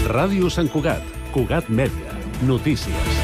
Ràdio Sant Cugat, Cugat Mèdia, notícies.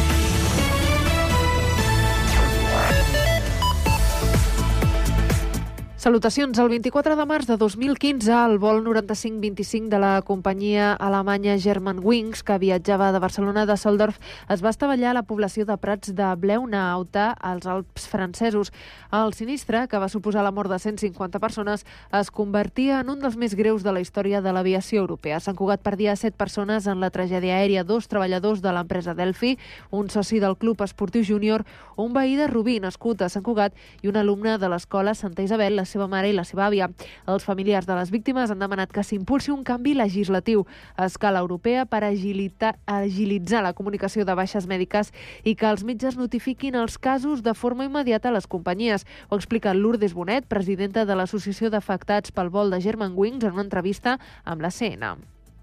Salutacions. El 24 de març de 2015, el vol 9525 de la companyia alemanya Germanwings, que viatjava de Barcelona a Düsseldorf, es va estavellar a la població de Prats de Bleuna-Auta, als Alps francesos. El sinistre, que va suposar la mort de 150 persones, es convertia en un dels més greus de la història de l'aviació europea. Sant Cugat perdia 7 persones en la tragèdia aèria, 2 treballadors de l'empresa Delphi, un soci del Club Esportiu Júnior, un veí de Rubí, nascut a Sant Cugat, i un alumne de l'escola Santa Isabel, la seva mare i la seva àvia. Els familiars de les víctimes han demanat que s'impulsi un canvi legislatiu a escala europea per agilitzar la comunicació de baixes mèdiques i que els metges notifiquin els casos de forma immediata a les companyies. Ho explica Lourdes Bonet, presidenta de l'Associació d'Afectats pel vol de Germanwings, en una entrevista amb la CN.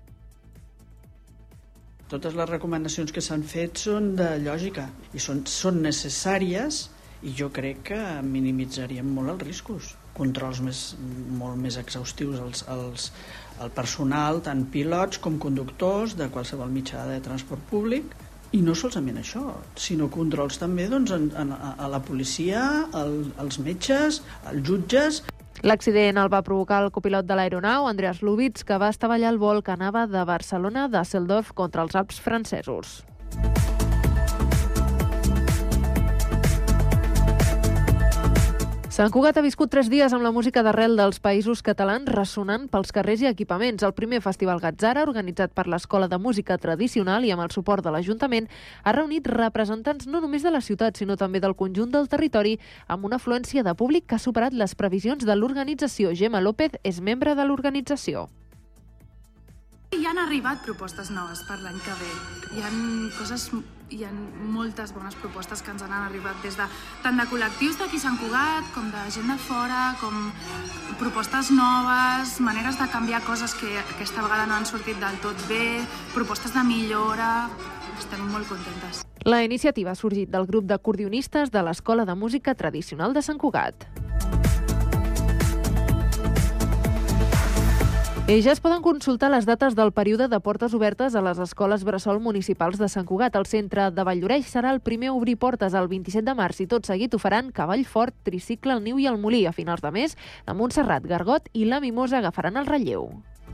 Totes les recomanacions que s'han fet són de lògica i són necessàries, i jo crec que minimitzaríem molt els riscos. Controls molt més exhaustius al personal, tant pilots com conductors de qualsevol mitjà de transport públic. I no solament això, sinó controls també a la policia, als metges, als jutges. L'accident el va provocar el copilot de l'aeronau, Andreas Lubitz, que va estavellar el vol que anava de Barcelona a Düsseldorf contra els Alps francesos. Sant Cugat ha viscut 3 dies amb la música d'arrel dels països catalans ressonant pels carrers i equipaments. El primer Festival Gatzara, organitzat per l'Escola de Música Tradicional i amb el suport de l'Ajuntament, ha reunit representants no només de la ciutat, sinó també del conjunt del territori, amb una afluència de públic que ha superat les previsions de l'organització. Gemma López és membre de l'organització. Hi han arribat propostes noves per l'any que ve. Hi ha moltes bones propostes que ens han arribat tant de col·lectius d'aquí Sant Cugat com de gent de fora, com propostes noves, maneres de canviar coses que aquesta vegada no han sortit del tot bé, propostes de millora. Estem molt contentes. La iniciativa ha sorgit del grup d'acordionistes de l'Escola de Música Tradicional de Sant Cugat. I ja es poden consultar les dates del període de portes obertes a les escoles bressol municipals de Sant Cugat. El centre de Valldoreix serà el primer a obrir portes el 27 de març i tot seguit ho faran Cavall Fort, Tricicle, el Niu i el Molí. A finals de mes, la Montserrat, Gargot i la Mimosa agafaran el relleu.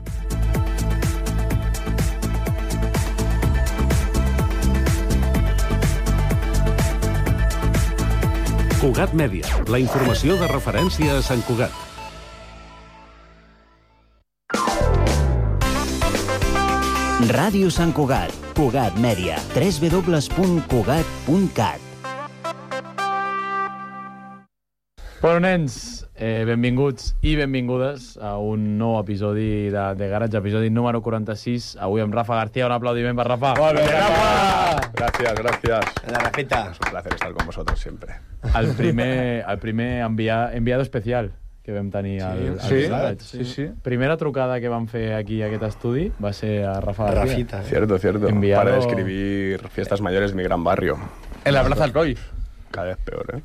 Cugat Mèdia, la informació de referència a Sant Cugat. Ràdio Sant Cugat, Cugat Mèdia, www.cugat.cat. Bueno, nens, benvinguts i benvingudes a un nou episodi de Garage, episodi número 46. Avui amb Rafa García. Un aplaudiment per Rafa. Molt bé, Rafa! Gracias. La Rafita. Es un placer estar con vosotros siempre. El primer enviado especial que vam tenir al Garage. Sí. Primera trucada que vam fer aquí a aquest estudi va ser a Rafa García. Rafita. Cierto. Enviado... Para escribir Fiestas Mayores de mi gran barrio. En la Plaza del Roy. Cada vez peor,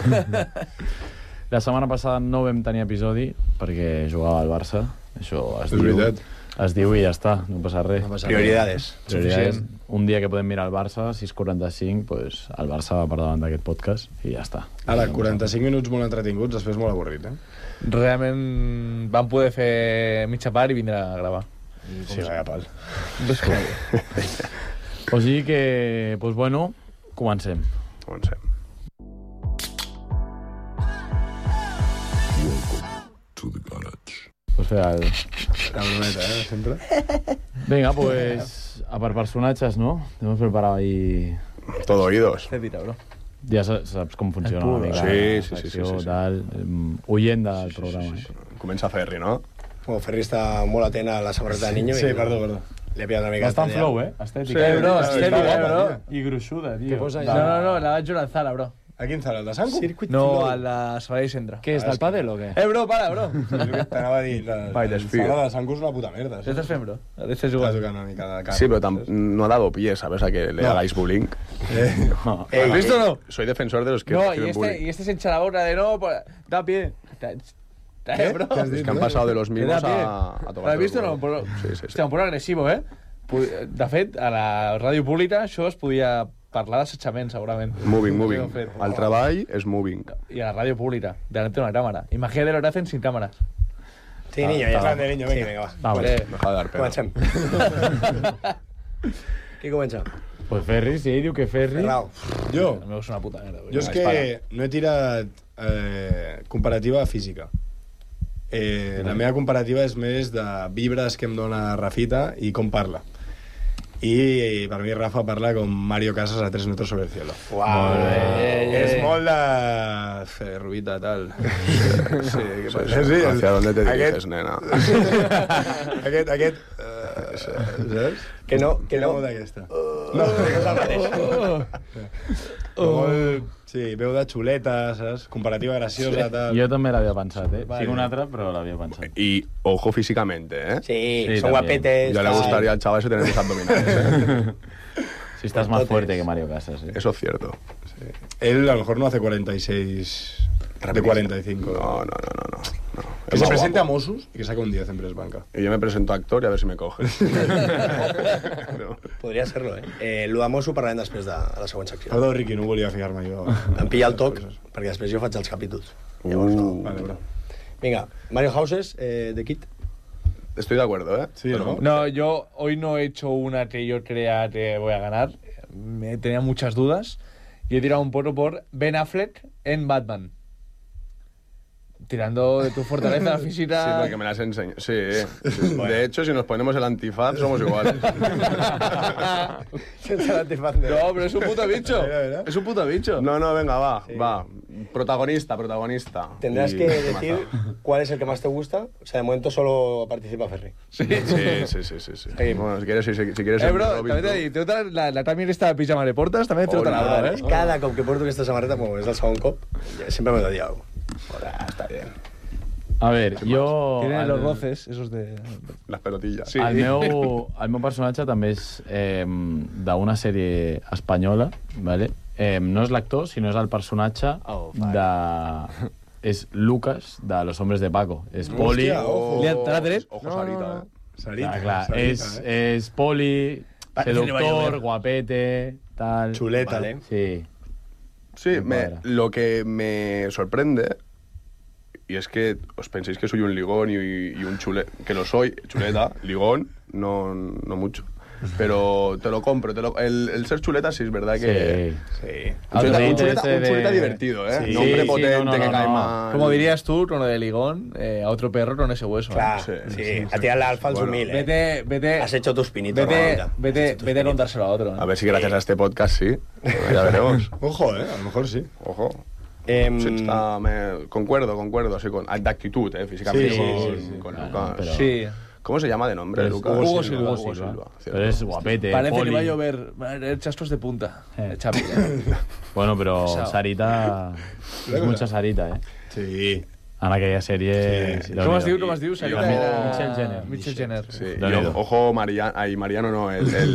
La setmana passada no vam tenir episodi perquè jugava al Barça. Això es diu i ja està, no passa res. Prioridades. Un dia que podem mirar el Barça, 6:45, pues, el Barça va per davant d'aquest podcast i ja està. Ara, 45 minuts molt entretinguts, després molt avorrit, Realment vam poder fer mitja part i vindre a gravar. Sí, vaya pal. O sigui que, pues bueno, comencem. Pues fer el... La brometa, sempre. Venga, pues, a per personatges, ¿no? Hemos preparado ahí... Todo oídos. Bro. Ja saps com funciona una mica. Sí. Tal, oient del programa. Comença Ferri, no? Bueno, Ferri està molt atent a la samarreta de niño. Sí, perdó. Li ha pillat una mica... Bastant flow, Estètica. Sí, bro, estètica, bro. I gruixuda, tio. No, la vaig jugar al Zara, bro. A quin Zara, el de Sanco? No, a la Sabadell Centre. Què, és del pàdel o què? Bro, para, bro. T'anava a dir, el Zara de Sanco és una puta merda. ¿Qué estás fent, bro? Estás Estás jugando. jugant una mica de cara. Sí, pero no ha dado pie, ¿sabes? A que le hagáis bullying. No. ¿Has visto o no? Soy defensor de los que No, reciben bullying. y este se echa la boca de no, da pie. ¿Qué? Bro. ¿Qué has Es dicho? que han pasado de los Da mimos pie. a tocar. ¿Lo has visto o no? Sí. Hostia, un poco agresivo, ¿eh? De fet, a la ràdio pública això es podia parlar d'assetjament, segurament. Moving. El treball és moving. I a la ràdio pública, delante de una cámara. Imagínate lo que hacen sin cámaras. Sí, niño, ja grande, niño, venga, va. Vale. Deja de dar pena. Comencem. Qui comença? Pues Ferri, sí, diu que Ferri... Ferrao. Jo? El meu és una puta merda. Jo és que no he tirat comparativa física. La meva comparativa és més de vibres que em dona Rafita i com parla. I per mi Rafa parla com Mario Casas a 3 metros sobre el cielo. Uau. És molt de... Rubita, tal. Sí, què passa? Sí, ¿hacia dónde te diriges, nena? Aquest... Saps? Que no. Molt d'aquesta. No, és el mateix. Sí, veu de xuleta, saps? Comparativa graciosa, tal. Jo també l'havia pensat, Vale. Tinc un altre, però l'havia pensat. Y ojo físicamente, ¿eh? Sí, Sí, son también. guapetes. Ya le tal. gustaría al chaval ese tener esos abdominales. Si estás más fuerte que Mario Casas, Eso es cierto. Él a lo mejor no hace 46 de 45. No. Que se presente a Mossos y que saque un 10 en Press Banca. Y yo me presento a actor y a ver si me coge. No. Podria ser-lo, Lo de Mosso parlarem després de la següent secció. Perdó, Riqui, no volia fijar-me jo. Em pilla el toc, perquè després jo faig els capítols. Llavors, no. Vale, bro. Vinga, Mario Houses, de Kid. Estoy de acuerdo, ¿eh? Sí, ¿no? No, yo hoy no he hecho una que yo crea que voy a ganar. Tenía muchas dudas. Y he tirado un poco por Ben Affleck en Batman. Tirando de tu fortaleza física. Sí, porque me las enseño. Sí. De hecho, si nos ponemos el antifaz, somos iguales. No, pero es un puto bicho. Es un puto bicho. No, venga, va. Protagonista. Tendrás que decir cuál es el que más te gusta. O sea, de momento solo participa Ferri. Sí. Bueno, si quieres Bro, Robin, també t'he dit, tota la Tamir esta de pijama de portes, també té tota la Hola. hora, Cada cop que porto aquesta samarreta, bueno, és del segon cop, sempre m'he de dir alguna cosa. Hola, está bien. A ver, jo... Tienen los roces, esos de... Las pelotillas. Sí. El meu personatge també és d'una sèrie espanyola, ¿vale? No és l'actor, sinó és el personatge de... És Lucas, de Los Hombres de Paco. És Poli... Hòstia, ojo. Ojo, Sarita, Sarita. Clar, és Poli, seductor, guapete, tal... Chuleta. Vale. Sí. Sí, Me cuadra. lo que me sorprende, y es que os penséis que soy un ligón y un chuleta, que lo soy, chuleta, ligón, no mucho. Pero te lo compro. El ser chuleta sí es verdad que... Sí. Un chuleta divertido, ¿eh? Sí, no hombre sí, potente no, que cae no. mal. Como dirías tú, con lo de ligón, a otro perro con ese hueso. Clar, Sí, sí, a tirarle al falso Bueno, mil, Vete, Has hecho tus pinitos, Ramonita. vete a contárselo a otro. A ver si gracias a este podcast sí. Ya veremos. Ojo, a lo mejor sí. Ojo. Sí, concuerdo, así con de actitud, físicamente. Sí, con Claro, Lucas. pero- Sí. ¿Cómo se llama de nombre, Pero es Lucas? Hugo Silva. Hugo Silva. cierto. Pero es guapete, Parece Poli. que va a llover. Va a haber chascos de punta. Chapi. Bueno, però Pesado. Sarita... És mucha Sarita, Sí. En aquella sèrie... Sí. ¿Cómo has dicho? ¿Cómo has dicho? Y Sarita ojo- era- Mitchell Jenner. Mitchell Jenner. Sí, Donido. y ojo, Mariano no,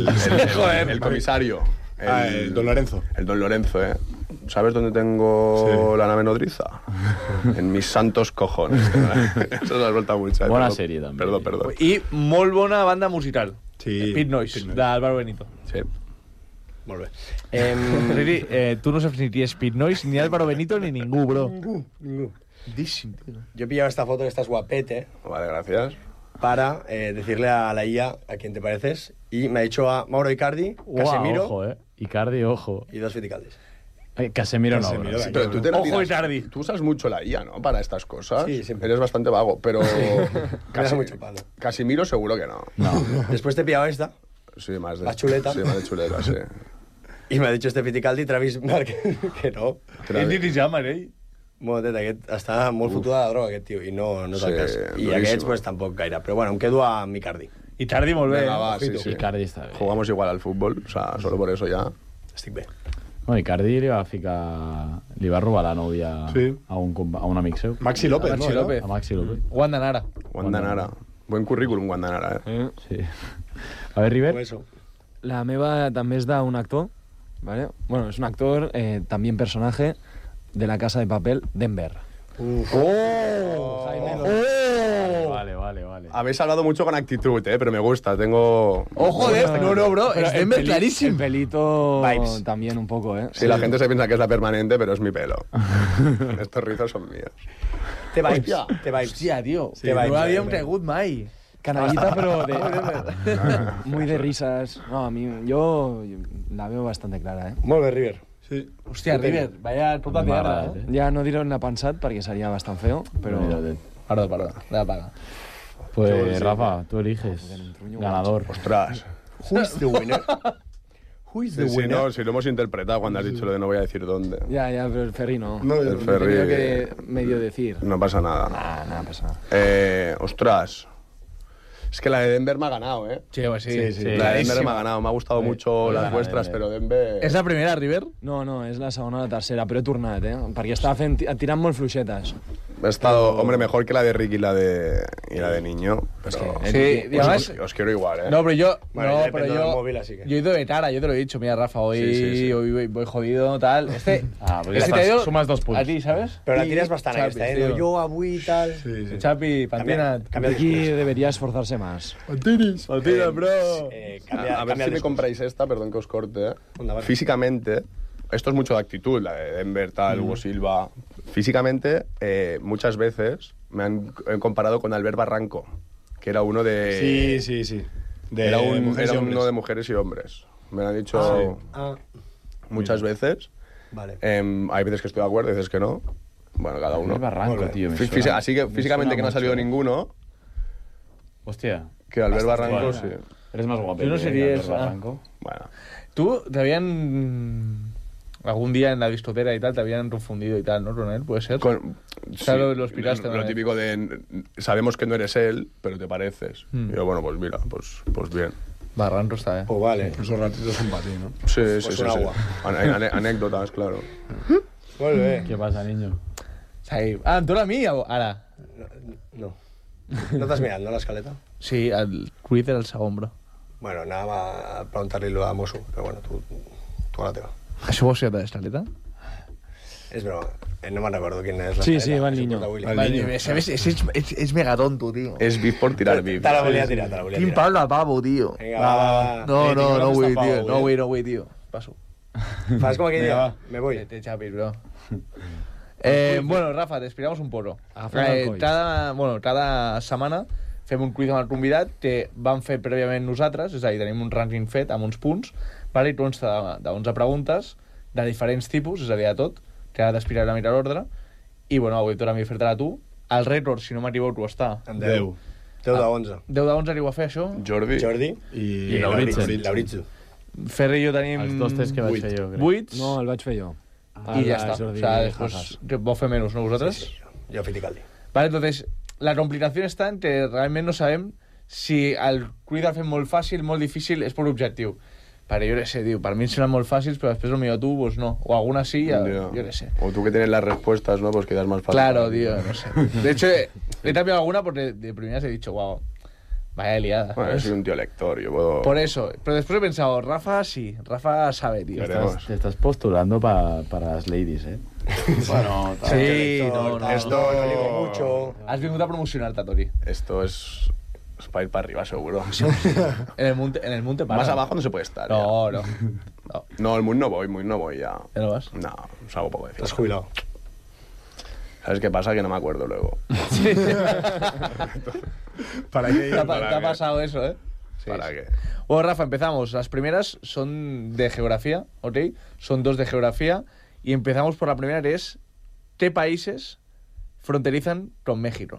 el comisario. El Don Lorenzo. El Don Lorenzo, ¿eh? ¿Sabes dónde tengo la nave nodriza? En mis santos cojones. Eso se ha vuelto mucho. Bona sèrie, també. Perdó. I molt bona banda musical. Sí. Pit Noise, d'Álvaro Benito. Sí. Molt bé. Riri, tu no saps ni qui és Pit Noise, ni Álvaro Benito, ni ningú, bro. Ningú. Díssim, tío. Yo he pillado esta foto que estás guapete Vale, gracias. para decirle a la IA a quién te pareces y me ha dicho a Mauro Icardi, Casemiro Ojo, Icardi, ojo. y dos Viticaldis. Casemiro no, Casemiro, bro. sí. Pero tú te Ojo, retiras- Icardi. Tú usas mucho la IA, ¿no? Para estas cosas. Sí, siempre. Eres bastante vago, pero... Me da mucho palo. Casimiro seguro que no. No. Después te he pillado esta Sí, más de... La chuleta. Sí, más de chuleta, sí. y me ha dicho este Viticaldi, Travis Mark, que no. Ell ni llama, eh? Bueno, teta, aquest està molt fotut de la droga, aquest tio, i no és el Sí, cas. I durísimo. aquests, pues, tampoc gaire. Però bueno, em quedo amb Icardi. Icardi molt bé. Venga, va, sí, ojito. sí. Icardi està bé. Jugamos igual al fútbol, o sea, solo por eso ya. Estic bé. Bueno, Icardi li va ficar... Li va robar la nòvia Sí. a un amic seu. Maxi López, Maxi ¿no? López. A Maxi López. Wanda Nara. Guandanara. Buen currículum, Guandanara, eh? Sí. A ver, River. Com eso. La meva també és d'un actor, ¿vale? Bueno, es un actor, también personaje, de La Casa de Papel, Denver. Vale, Vale. Habéis hablado mucho con actitud, pero me gusta. Tengo... Ojo, no, bro. Pero Es Denver clarísimo. El pelito Vibes. también un poco, ¿eh? Sí, la gente se piensa que es la permanente, pero es mi pelo. Estos rizos son míos. Té vibes. Té vibes. Hòstia, tio. Té vibes, No havíem Denver. caigut mai. Canallita, pero muy de risas. No, yo la veo bastante clara, ¿eh? Molt bé, River. Sí. Hòstia, River, vaya puta mierda, eh? Ya no diré una pensat perquè sería bastante feo, pero... Perdó, la paga. Pues Rafa, tú eliges. Ganador. Ostras. Who is the winner? Who is the Sí, winner? no, si lo hemos interpretado cuando has dicho lo de no voy a decir dónde. Ya, pero el Ferri no. No, El He Ferri... tenido que medio decir. No pasa nada. Nada pasa nada. Ostras. Es que la de Denver me ha ganado, ¿eh? Sí, home, sí. La de Denver me ha ganado. Me ha gustado mucho las vuestras, pero Denver... És la primera, River? No, és la segona o la tercera, però he tornat, perquè estava tirant molt fluixetes. Ha estado, hombre, mejor que la de Ricky y la de Niño. Pero... Sí, y además... Os quiero igual, ¿eh? No, pero yo... Bueno, no, ya pero depende yo... del móvil, así que... Yo he ido de cara, yo te lo he dicho. Mira, Rafa, hoy, hoy voy jodido, tal. Porque te ha ido sumas 2 punts. a ti, ¿sabes? Però la tires bastant, Xapi, aquesta, tio. No, jo avui i tal... Sí. Chapi, Pantina... Canvia Aquí debería esforzarse más. Pantina, bro. A ver si me compráis esta, perdón que os corte. Onda, vale. Físicamente, esto es mucho de actitud, la de Denver, tal, Hugo Silva. Físicamente, muchas veces me han comparado con Albert Barranco, que era uno de... Sí. Era mujeres y uno hombres. de mujeres y hombres. Me lo han dicho muchas veces. Vale. Hay veces que estoy de acuerdo, hay veces que no. Bueno, cada uno. El Barranco, tío. me Fí- suena- Así que me físicamente suena que no ha salido mucho. ninguno, Hostia. que Albert Barranco Bueno. sí. Eres más guapo. Yo no serías, Barranco. Bueno. Tú te habían... Algún día en la discoteca y tal te habían confundido y tal, ¿no, Ronel? ¿Puede ser? Sí, lo explicaste una lo vez. típico de sabemos que no eres él, pero te pareces. Y yo, bueno, pues mira, pues bien. Barranco está, Pues vale. Esos ratitos son para ti, ¿no? Sí, Pues un agua. Anécdotas, claro. Molt bé. ¿Qué pasa, niño? Sí. Ah, em toca a mi ara? No. No t'has mirat, no, l'escaleta? Sí, el quiz era el segon, bro. Bueno, anàvem a preguntar-li-lo a Mosso, però bueno, tu a la teva. Això vols ser de l'escaleta? És broma. No me'n recordo quin és l'escaleta. Sí, va el niño. És mega tonto, tio. Es beef por tirar beef. Te la volia tirar, te la volia Quin tirar. pal de pavo, tio. Vinga, va. No vull, pavo, tio. No eh? vull, tio. Passo. Fas com aquell dia. Me voy. Te chapis, bro. Bueno, Rafa, te explicamos un poco. Agafem el coll. Cada setmana fem un quiz amb el convidat que vam fer prèviament nosaltres, és a dir, tenim un rànquing fet amb uns punts, vale? I consta d'11 preguntes de diferents tipus, és a dir, de tot, que ara t'explicaré una mica l'ordre, i bueno, avui toca a mi fer-te-la tu. El rècord, si no m'equivoco, està... En 10. 10 de 11. 10 de 11 arriba a fer això? Jordi. Jordi I Lauritzu. Ferri i jo tenim... Els 2 tests que vaig fer jo, crec. 8 No, el vaig fer jo. i ja està. O sea, después vos fer menos, ¿no, vosotros? Sí. Jo Fiticaldi. Vale, entonces, la complicación está en que realment no sabem si el quiz el fem molt fàcil, molt difícil, és per objectiu. Perquè jo què sé, tio, per mi em semblen molt fàcils, però després potser tu, pues no. O alguna sí, jo què sé. O tú que tienes las respuestas, ¿no? Pues quedas más fácil. Claro, tío, no sé. De hecho, he cambiado alguna porque de primeras he dicho, wow, vaya liada. Bueno, ¿sabes? soy un tío lector, yo puedo... Por eso. Pero después he pensado, Rafa sí, Rafa sabe, tío. Veremos. Te estás postulando para las ladies, ¿eh? Bueno, Sí, no. Esto no digo mucho. Has vingut a promocionar-te, Tori. Esto es para ir para arriba, seguro. En el monte para. Más abajo no se puede estar. No, no. No, el Moon no voy ya. ¿Ya no vas? No, os hago poco de T'has fiesta. jubilado. ¿Sabes qué pasa? Que no me acuerdo luego. ¿Para qué? Te ha pasado eso, ¿eh? Sí, ¿Para sí. qué? Bueno, Rafa, empezamos. Las primeras son de geografía, ¿ok? Son 2 de geografía. Y empezamos por la primera, que es ¿qué países fronterizan con México?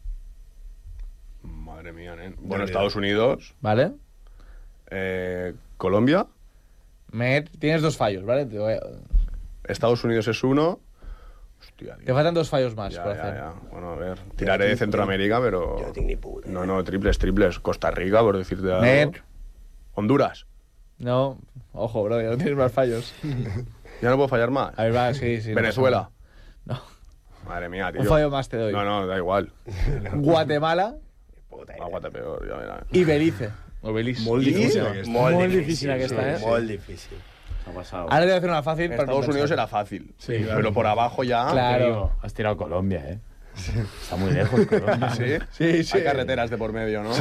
Madre mía, nen. Bueno, Estados Unidos, ¿Vale? Colombia, Tienes 2 fallos, ¿vale? Estados Unidos es uno. Hostia, Te faltan 2 fallos más por ya, hacer. ya. Bueno, a ver. Tiraré de Centroamérica, pero... Jo no tinc ni puta. No, triples. Costa Rica, por decirte algo. Met. Honduras. No, ojo, bro, ya no tienes más fallos. Ya no puedo fallar más. A ver, va, sí. Venezuela. No. Madre mía, tío. Un fallo más te doy. No, da igual. Guatemala Aguanta peor, ya verás. y Belice. O Belice. Molt difícil aquesta. Molt difícil aquesta, eh? Molt difícil. Ha pasado. Ahora te voy a hacer una fácil. para Estados compensar. Unidos era fácil. Sí, claro. Pero por abajo ya... Claro. Digo, has tirado Colombia, ¿eh? Está muy lejos, cabrón. ¿Sí? Hay carreteras de por medio, ¿no?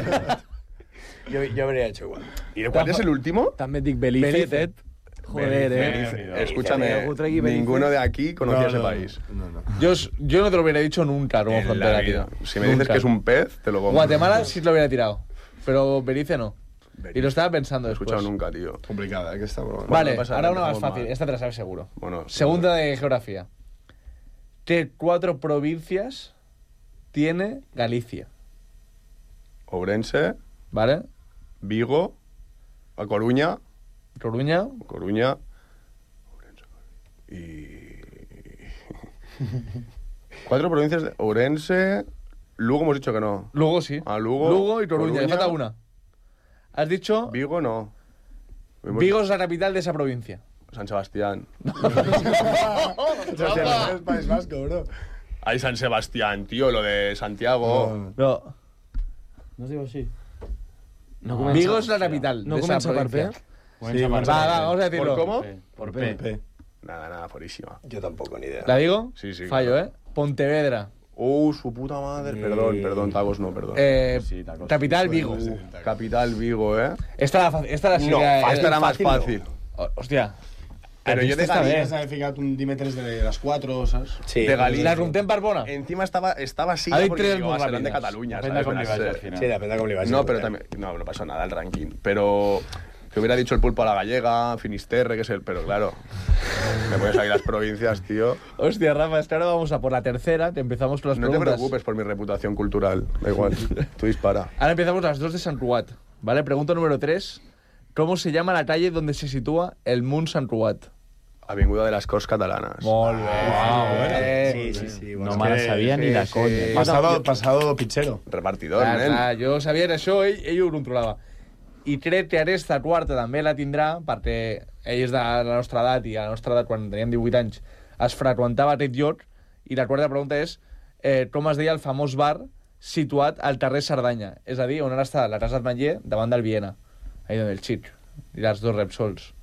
Yo habría hecho igual. ¿Y cuál es el último? També et dic Belice. Joder, Escúchame, ninguno de aquí conocía ese país. Yo no te lo hubiera dicho nunca como En la frontera, vida. tío. Si me dices que es un pez, te lo compro. Guatemala sí te lo hubiera tirado, pero Belice no. Y lo estaba pensando No he después. escuchado nunca, tío. Complicada, que está broma. Vale, no pasa ahora nada, una más empezamos fácil. mal. Esta te la sabes seguro. Bueno, Segunda de geografía. ¿Qué 4 provincias tiene Galicia? Ourense, ¿Vale? Vigo, A Coruña, Coruña. Y... 4 provincias de Ourense, Lugo hemos dicho que no. Lugo sí. Lugo y Coruña. Le falta una. Has dicho... Vigo no. Vigo es la capital de esa provincia. San Sebastián. Es País Vasco, bro. Hay San Sebastián, tío, lo de Santiago. No. No es diu així? Vigo es la capital No de esa comença per P? provincia. Va, vamos a decirlo. ¿Por cómo? Por P. Nada, fuerísima. Yo tampoco, ni idea. ¿La digo? Sí. Fallo, Claro. Pontevedra. Su puta madre. Perdón, Tacos no, perdón. Tacos. Capital Vigo. Capital Vigo, ¿eh? Esta la No, esta era más fácil. Hostia. Pero yo de Esta Galicia... vez. S'ha ficat un Dimetres de las 4, ¿sabes? Sí. De Galicia. La Runtem Barbona. Encima estaba así Ha dit porque tres digo, molt serán de ràpides. Cataluña, Depende ¿sabes? com li vagi al final. Sí, depende de cómo le vaya. No, pero también... No pasa nada el ranking. Pero... Que hubiera dicho el pulpo a la gallega, Finisterre, que es el... Pero claro, me pones ahí las provincias, tío. Hostia, Rafa, es que ahora vamos a por la tercera. Te empezamos con las No te preguntas. preocupes por mi reputación cultural. Da igual. Tú dispara. Ahora empezamos las 2 de Sant Cugat. ¿Vale? Pregunta número 3. ¿Cómo se llama la calle donde se sitúa el Munt Sant Cugat? Avinguda de las Corts Catalanas. Molt bé. Sí. No me la sabia ni de conya. Pasado pichero. Repartidor, Clar, nen. jo sabia això, ell ho controlava. I crec que aquesta quarta també la tindrà, perquè ell és de la nostra edat, i a la nostra edat, quan teníem 18 anys, es freqüentava aquest lloc, i la quarta pregunta és com es deia el famós bar situat al carrer Cerdanya, és a dir, on ara està la Casa d'Ametller, davant del Viena, ahí donde el Chic, i els dos Repsols.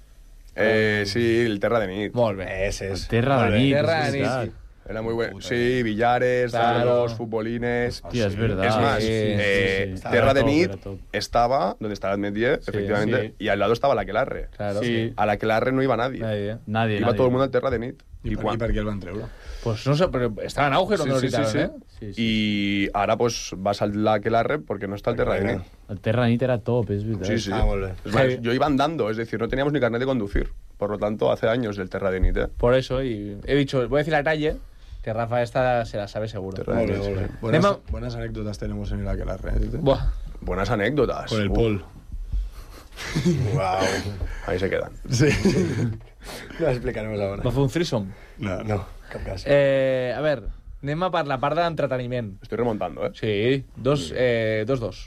Sí, el Terra de Nit. Molt bé. Ese es. Terra de nit. Terra de és nit. veritat. Era muy bueno. Sí, billares, Claro. dardos, futbolines. Hòstia, és veritat. Es más, Sí. Terra de Era Nit top. estaba donde estaba el Medie, efectivamente, sí. y al lado estaba la Aquelarre. Claro. Sí. A la Aquelarre no iba nadie. Nadie. Iba todo el mundo al Terra de Nit. I per què el van treure? Pues no sé, pero estaba en auge cuando lo quitaron, ¿eh? Sí. Y ahora pues vas al la Aquelarre porque no está el Terra de Nit. El Terra de nit era top, és veritat. Sí. Ah, molt bé. Es más, yo iba andando, es decir, no teníamos ni carnet de conducir. Por lo tanto, hace años del Terra de Nit, ¿eh? Por eso, y he dicho, voy a decir la calle, que Rafa esta se la sabe seguro. Terra de Nit, sí. Buenas anécdotas tenemos en el Aquelarre. ¿eh? Buah. Buenas anécdotas. Con el Paul. Wow. Ahí se quedan. Sí. Lo explicaremos ahora. Va fer un threesome? No, cap cas. A ver, anem a per la part de l'entreteniment. Estoy remontando, ¿eh? Sí, 2-2.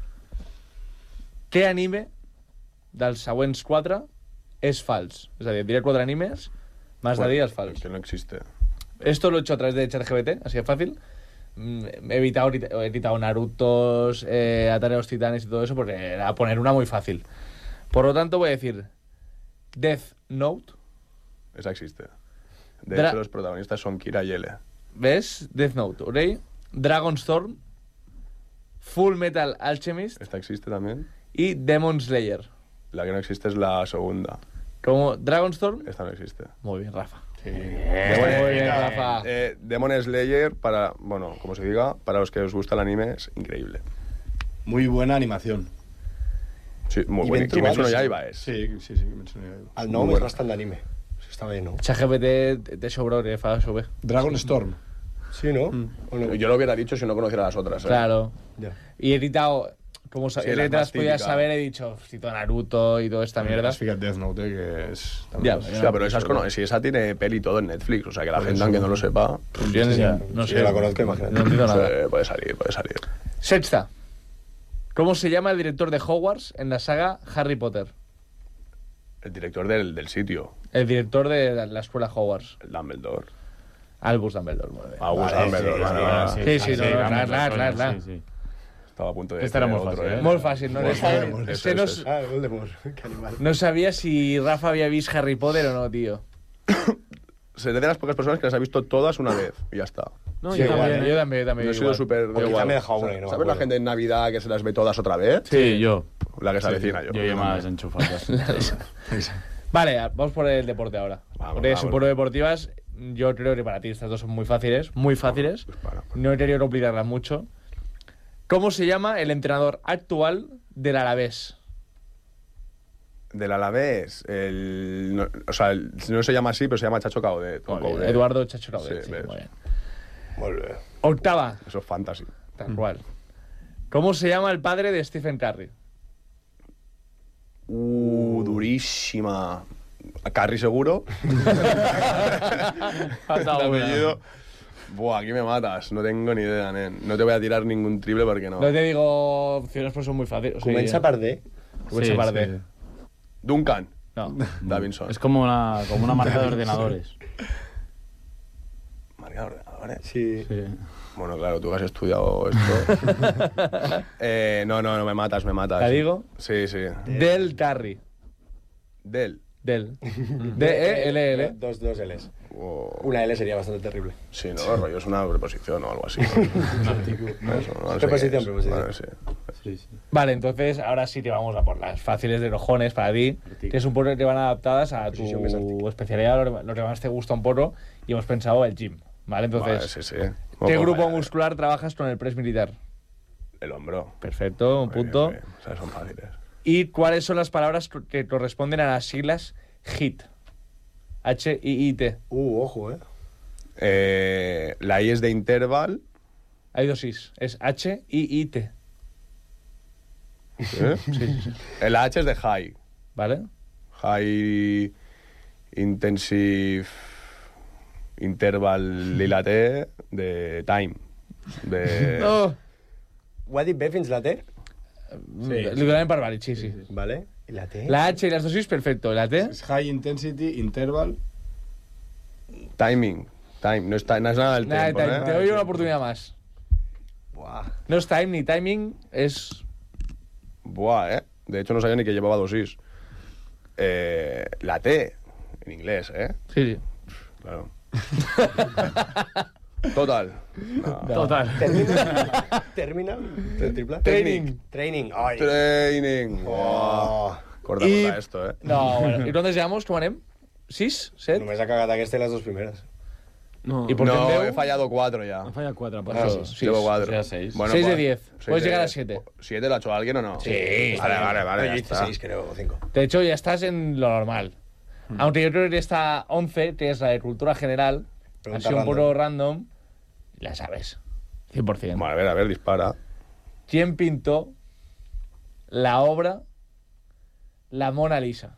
Què anime dels següents 4 és fals? És a dir, et diré 4 animes, m'has de dir els fals. Que no existe. Esto lo he hecho a través de ChatGPT, así de fácil. He evitado Narutos, Ataque a los Titanes y todo eso, porque era poner una muy fácil. Por lo tanto, voy a decir Death Note. Esa existe. De Dra- hecho, los protagonistas son Kira y L. ¿Ves? Death Note, ¿ok? Dragonstorm, Full Metal Alchemist Esta existe también. y Demon Slayer. La que no existe es la segunda. Como Dragonstorm. Esta no existe. Muy bien, Rafa. Muy Muy bien, Rafa. Demon Slayer, para, bueno, como se diga, para los que os gusta el anime, es increíble. Muy buena animación. Sí, muy I bueno. ben Kimetsu no trobat, Yaiba és. Sí, Kimetsu no Yaiba. El nou Muy és bueno. bastant d'anime. Està bé, no? ChatGPT té sobró, que fa això bé. Dragonstorm. Sí, ¿no? ¿O no? Yo lo hubiera dicho si no conociera las otras. ¿eh? Claro. Ya. Y he editado, como Sí, he las letras más podía típicas. saber, he dicho, cito Naruto y toda esta mierda. Has ficat Death Note, que es... Ya, Hostia, pero esa, si esa tiene peli y todo en Netflix, o sea que la gente, aunque no lo sepa, No Sí, sé. la conozco, imagínate. No entiendo nada. puede salir, puede salir. Sexta. ¿Cómo se llama el director de Hogwarts en la saga Harry Potter? El director del sitio, El director de la escuela Hogwarts. el Dumbledore. Albus Dumbledore. Muy bien. August Vale, Dumbledore, sí, vale, sí, vale. Sí, no, clar. Sí, sí. Estaba a punto de Esta era decir muy otro, fácil, ¿eh? Molt fàcil, no? Voldemort. Es que Eso es. Ah, Voldemort. Qué animal. no sabía si Rafa había visto Harry Potter o no, tío. seré de las pocas personas que las ha visto todas una vez y ya está. No, Sí, yo igual, también. yo también. No he sido súper... O quizá me he dejado una y no me ¿Sabes la acuerdo. gente en Navidad que se las ve todas otra vez? Sí, yo. La que se avecina yo. Yo ya más enchufado. Vale, vamos por el deporte ahora. Vamos, Porque vamos. son por deportivas. Yo creo que para ti estas dos son muy fáciles. Muy fáciles. Dispara. No he querido complicarlas mucho. ¿Cómo se llama el entrenador actual del Alavés? Del Alavés, o sea, no se llama así, pero se llama Chacho Caudet. Eduardo Chacho Caudet. Sí, Sí, ves. muy bien. Molt bé. Octava, Eso es fantasy. tal cual. ¿Cómo se llama el padre de Stephen Curry? Durísima. A Curry seguro. El apellido. Buah, aquí me matas. No tengo ni idea, nen. No te voy a tirar ningún triple porque no. No te digo opciones, pues son muy fáciles. O sigui, Comença per D. Comença per D. Duncan. No. Davinson. Es como una marca de ordenadores. Marca de ordenadores. Sí. Sí. Bueno, claro, tú que has estudiado esto. No, me matas. ¿La digo? Sí. Del Curry. Del. Del. D-E-L-L. Dos L's. Oh. Una L sería bastante terrible. Sí, no, rollo, es una preposición o algo así. No sé Preposición, qué es. preposición. Vale, sí. Vale, entonces ahora sí que vamos a por las fáciles de cojones para ti, que supongo que van adaptadas a Posición més tu especialidad, lo que más te gusta un poco, y hemos pensado el gym. Vale, entonces, Vale, sí. ¿qué grupo muscular trabajas con el press militar? El hombro. Perfecto, un Muy punto. bien. O sea, son fáciles. ¿Y cuáles son las palabras que corresponden a las siglas HIIT? H-I-I-T. Ojo, La I es de interval. Hay dos Is. Es H-I-I-T. Sí. El H es de high. ¿Vale? High Intensive Interval i la T de time. De... Oh. Ho ha dit bé fins la T? Li donem per vàlid, sí. Vale. I la T? La H y las dos Is, perfecto. ¿La T? Es high intensity, interval... Timing. Time. No es nada del Nada, tiempo, te doy una oportunidad más. Buah. No es time ni timing, es... Buah, De hecho, no sabía ni que llevaba dos Is. La T, en inglés, Sí. Claro. Total. No. Total. Termina? Triple? Training. Ai. Training. Oh. Corta esto, No, bueno. ¿Y dónde llegamos? ¿Cómo anem? ¿6? ¿7? Només ha cagat aquesta i les dues primeres. No, ¿Y por qué No, en he fallado 4 ya. ha fallat 4. Per Claro, sí. llevo 4. Ya 6. 6 de 10. Puedes llegar a 7. 7 lo ha hecho alguien o no? Sí. Vale, No, ya yo hice está. 6, creo, o 5. De hecho, ya estás en lo normal. Aunque yo creo que esta 11, que es la de cultura general, Pregunta ha sido un random. poco random, la sabes. 100%. Bueno, a ver, dispara. ¿Quién pintó la obra La Mona Lisa?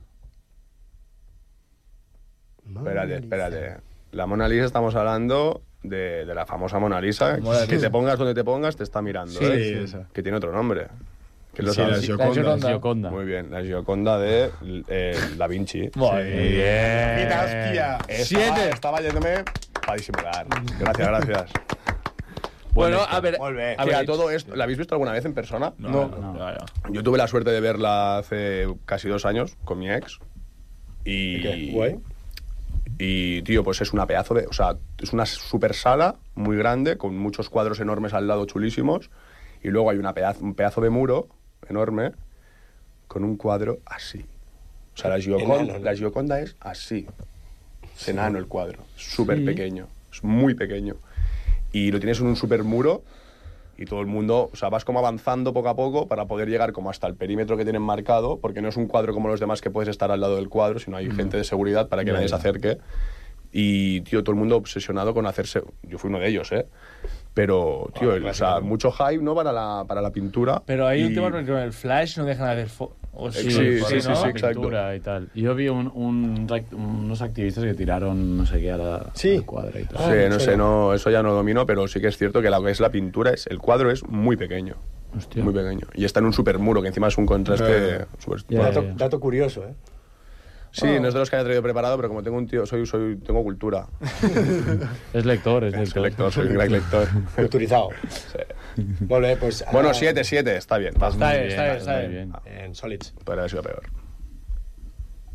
Espérate. La Mona Lisa estamos hablando de la famosa Mona Lisa. Mona Que Lisa. te pongas donde te pongas, te está mirando. Sí, sí, esa. Que tiene otro nombre. Que lo Sí, la sabes. Gioconda. Gioconda. Muy bien, la Gioconda de Da Vinci. Muy bien. Mira, hostia. Estaba yéndome para disimular. Gracias. Bueno, a ver. Molt bé. A Que ver, a todo esto, ¿la habéis visto alguna vez en persona? No. Yo tuve la suerte de verla hace casi 2 años con mi ex. Y... ¿Qué? ¿Guay? Y, tío, pues es una pedazo de... O sea, es una super sala muy grande, con muchos cuadros enormes al lado chulísimos. Y luego hay un pedazo de muro enorme con un cuadro así. O sea, Enano, ¿no? la Gioconda es así. Es enano el cuadro. Súper pequeño. Es muy pequeño. Y lo tienes en un super muro y todo el mundo... O sea, vas como avanzando poco a poco para poder llegar como hasta el perímetro que tienen marcado, porque no es un cuadro como los demás que puedes estar al lado del cuadro, sino hay gente de seguridad para que nadie se acerque. Y, tío, todo el mundo obsesionado con hacerse... Yo fui uno de ellos, Pero, tío, o sea, mucho hype, ¿no? Para la pintura. Pero hay un Y- tema con el flash, no dejan de hacer Sí, Sí, ¿no? exacto. pintura y tal. Yo vi unos activistas que tiraron no sé qué a la cuadra y tal. Sí, no sé, eso ya no domino, pero sí que es cierto que lo que es la pintura, el cuadro es muy pequeño. Hostia. Muy pequeño. Y está en un super muro, que encima es un contraste súper... Ya, Dato curioso, Sí, no es de los que haya traído preparado, pero como tengo un tío, tengo cultura. Es lector, es Soy lector. lector, soy un gran lector. Culturizado. Molt bé, pues... ara- Bueno, 7, está bien. Está bien. bien. En sòlids. Podría haber sido peor.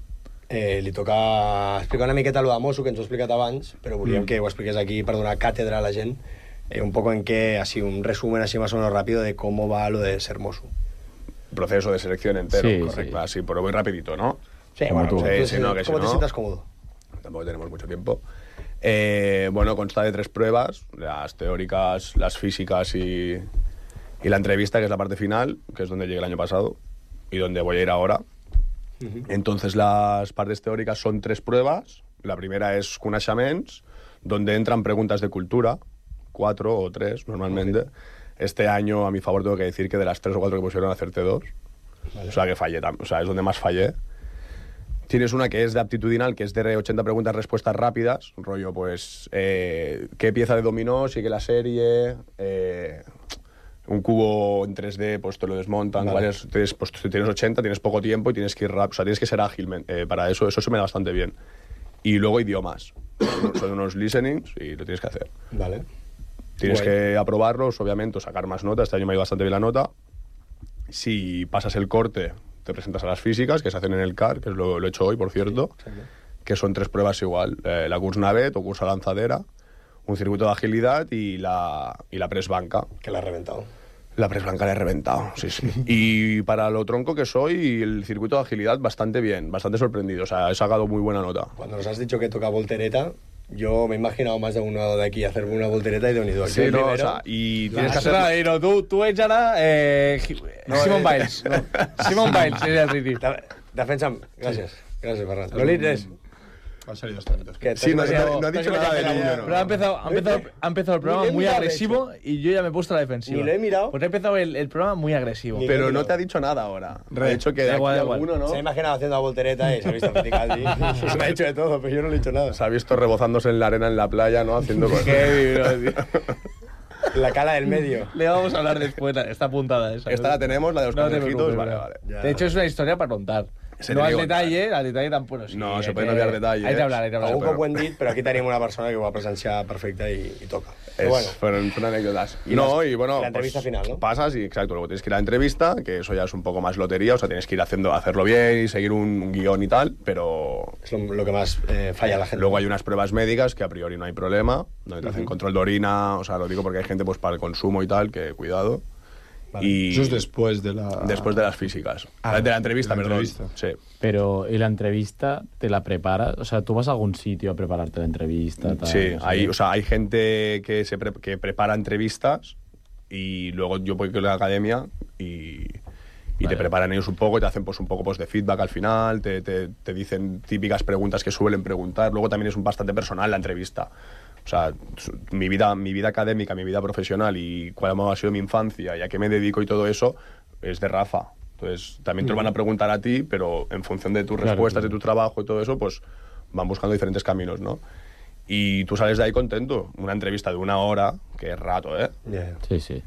li toca explicar una miqueta lo de Mosso, que ens ho ha explicat abans, però volíem que ho expliqués aquí per donar càtedra a la gent, un poco en qué, así un resumen así más o menos rápido de cómo va lo de ser Mosso. Proceso de selección entero, Sí, correcto, así, pero muy rapidito, ¿no? Sí, Como bueno, tú. pues, Sí, no, que ¿cómo si te no- sientas cómodo? Tampoco tenemos mucho tiempo. Bueno, consta de 3 pruebas, las teóricas, las físicas y la entrevista, que es la parte final, que es donde llegué el año pasado y donde voy a ir ahora. Entonces las partes teóricas son 3 pruebas. La primera es coneixements, donde entran preguntas de cultura, 4 o 3 normalmente. Este año, a mi favor, tengo que decir que de las 3 o 4 que pusieron, acerté 2. O sea, que fallé, o sea, es donde más fallé. Tienes una que es de aptitudinal, que es de 80 preguntas, respuestas rápidas, rollo, pues, ¿qué pieza de dominó sigue la serie? Un cubo en 3D, pues te lo desmontan, Vale. pues tienes 80, tienes poco tiempo y tienes que ir rápido, o sea, tienes que ser ágil para eso se me da bastante bien. Y luego idiomas, son unos listenings y lo tienes que hacer. Vale. Tienes Guay. que aprobarlos, obviamente, o sacar más notas. Este año me ha ido bastante bien la nota. Si pasas el corte, te presentas a las físicas, que se hacen en el CAR, que lo he hecho hoy, por cierto, que son 3 pruebas igual. La Curs Navet o cursa lanzadera, un circuito de agilidad y la press banca. Que la ha reventado. La press banca la he reventado, sí, sí. Y para lo tronco que soy, el circuito de agilidad bastante bien, bastante sorprendido. O sea, he sacado muy buena nota. Cuando nos has dicho que toca voltereta, yo me he imaginado más de uno de aquí hacer una voltereta y de unido. Sí, no, o sea, y tienes que hacer... Ostres, no, tu ets ara Simon Biles. No. Simon Biles és el Riti. Defensa'm. Gràcies. Gràcies, Ferran. Lolit, res. Han salido 2 minutos. Que Sí, no ha te dicho nada de niño, Pero ha empezado el programa Ni le he muy mirado, agresivo y yo ya me he puesto a la defensiva. Ni lo he mirado. Pues ha empezado el programa muy agresivo. Ni- Pero no te ha dicho nada ahora. Ha dicho que de Da aquí igual, da igual. alguno, ¿no? Se ha imaginado haciendo la voltereta y se ha visto Fiticaldi. Se me ha hecho de todo, pero yo no le he hecho nada. Se ha visto rebozándose en la arena en la playa, ¿no? Haciendo cosas. Qué vibro, tío. La cala del medio. Le vamos a hablar después, está apuntada esa. Esta la tenemos, la de los No te cangrejitos. preocupes, Vale, bro. vale. Ya. De hecho, es una historia para contar. Se No te al digo, detalle tampoco. Sí, No, se hay pueden que- obviar detalles. Hay que hablar. Algú però- cop ho hem dit, però aquí tenim una persona que ho va presenciar perfecta y toca. Es, Pero bueno, fueron anécdotas. Y no, las- y bueno, la entrevista pues, final, ¿no? pasas y exacto, luego tienes que ir a la entrevista, que eso ya es un poco más lotería, o sea, tienes que ir hacerlo bien y seguir un guión y tal, pero es lo que más falla la gente. luego hay unas pruebas médicas que a priori no hay problema, donde te hacen control de orina, o sea, lo digo porque hay gente pues para el consumo y tal, que cuidado. Vale. Y Eso es después de la... después de las físicas. de la entrevista, de la perdón. entrevista. Sí. Pero, ¿y la entrevista te la preparas? O sea, ¿tú vas a algún sitio a prepararte la entrevista? Tal, Sí, no sé hay, qué? o sea, hay gente que prepara entrevistas y luego yo voy con la academia y te Vale. preparan ellos un poco y te hacen pues un poco pues de feedback al final, te dicen típicas preguntas que suelen preguntar. Luego también es bastante personal la entrevista. O sea, mi vida académica, mi vida profesional y cuál ha sido mi infancia y a qué me dedico y todo eso es de Rafa. Entonces, también te lo van a preguntar a ti, pero en función de tus Claro, respuestas, claro. de tu trabajo y todo eso, pues van buscando diferentes caminos, ¿no? Y tú sales de ahí contento. Una entrevista de 1 hora, que es rato, ¿eh? Yeah. Sí, sí.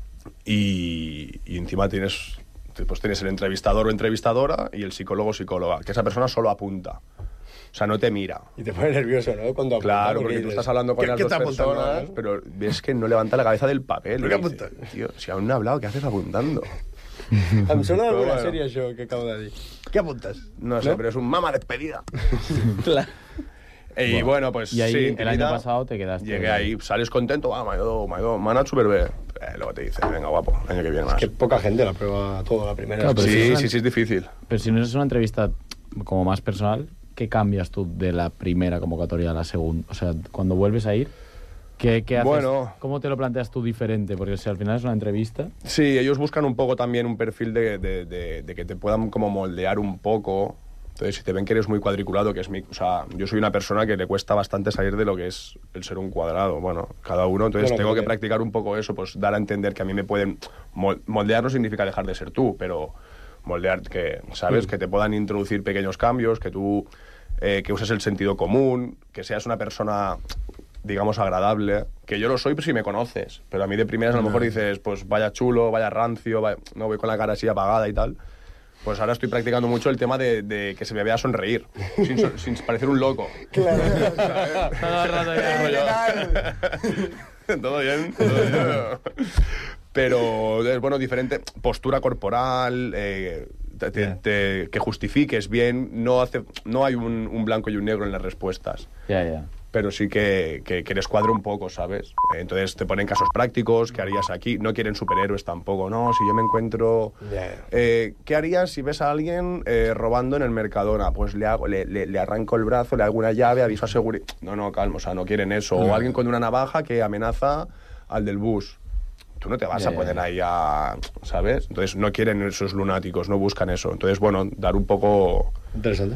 Y encima tienes el entrevistador o entrevistadora y el psicólogo o psicóloga, que esa persona solo apunta. O sea, no te mira. Y te pone nervioso, ¿no? Cuando apunta, Claro, porque tú dices, estás hablando con ¿qué las está dos apuntando, personas, no? pero ves que no levanta la cabeza del papel. ¿Por qué Y dice, apunta? tío, si aún no he hablado, ¿qué haces apuntando? Em sona d'alguna Però bueno. sèrie, això, que acabo de dir. Què apuntes? No sé, pero es un mama despedida. Claro. Y bueno, pues Y ahí sí, el año intimidad. pasado te quedaste. Llegué ahí, sales contento, m'ha anat superbé. Luego te dice, venga, guapo, el año que viene más. Que poca gente la prueba todo la primera. Claro, pero Sí, si sí, es difícil. Pero si no es una entrevista como más personal, ¿qué cambias tú de la primera convocatoria a la segunda? O sea, cuando vuelves a ir, ¿qué haces? Bueno. ¿Cómo te lo planteas tú diferente? Porque si al final es una entrevista... Sí, ellos buscan un poco también un perfil de que te puedan como moldear un poco. Entonces, si te ven que eres muy cuadriculado, que es mi... O sea, yo soy una persona que le cuesta bastante salir de lo que es el ser un cuadrado. Bueno, cada uno. Entonces, Bueno, tengo que porque- practicar un poco eso, pues dar a entender que a mí me pueden... Moldear no significa dejar de ser tú, pero moldear que, ¿sabes? Que te puedan introducir pequeños cambios, que tú... que uses el sentido común, que seas una persona, digamos, agradable, que yo lo soy si me conoces, pero a mí de primeras a lo mejor dices, pues vaya chulo, vaya rancio, no voy con la cara así apagada y tal. Pues ahora estoy practicando mucho el tema de que se me vea sonreír, sin parecer un loco. Claro. Todo bien, todo bien. Pero es bueno, diferente postura corporal, que justifiques bien, no hay un blanco y un negro en las respuestas. Ya. Pero sí que les cuadre un poco, ¿sabes? Entonces te ponen casos prácticos, ¿qué harías aquí? No quieren superhéroes tampoco, no, si yo me encuentro... ¿Qué harías si ves a alguien robando en el Mercadona? Pues le arranco el brazo, le hago una llave, aviso a seguridad... No, calma, o sea, no quieren eso. O alguien con una navaja que amenaza al del bus. Tú no te vas a poner ahí a... ¿sabes? Entonces no quieren esos lunáticos, no buscan eso. Entonces, bueno, dar un poco... Interesante.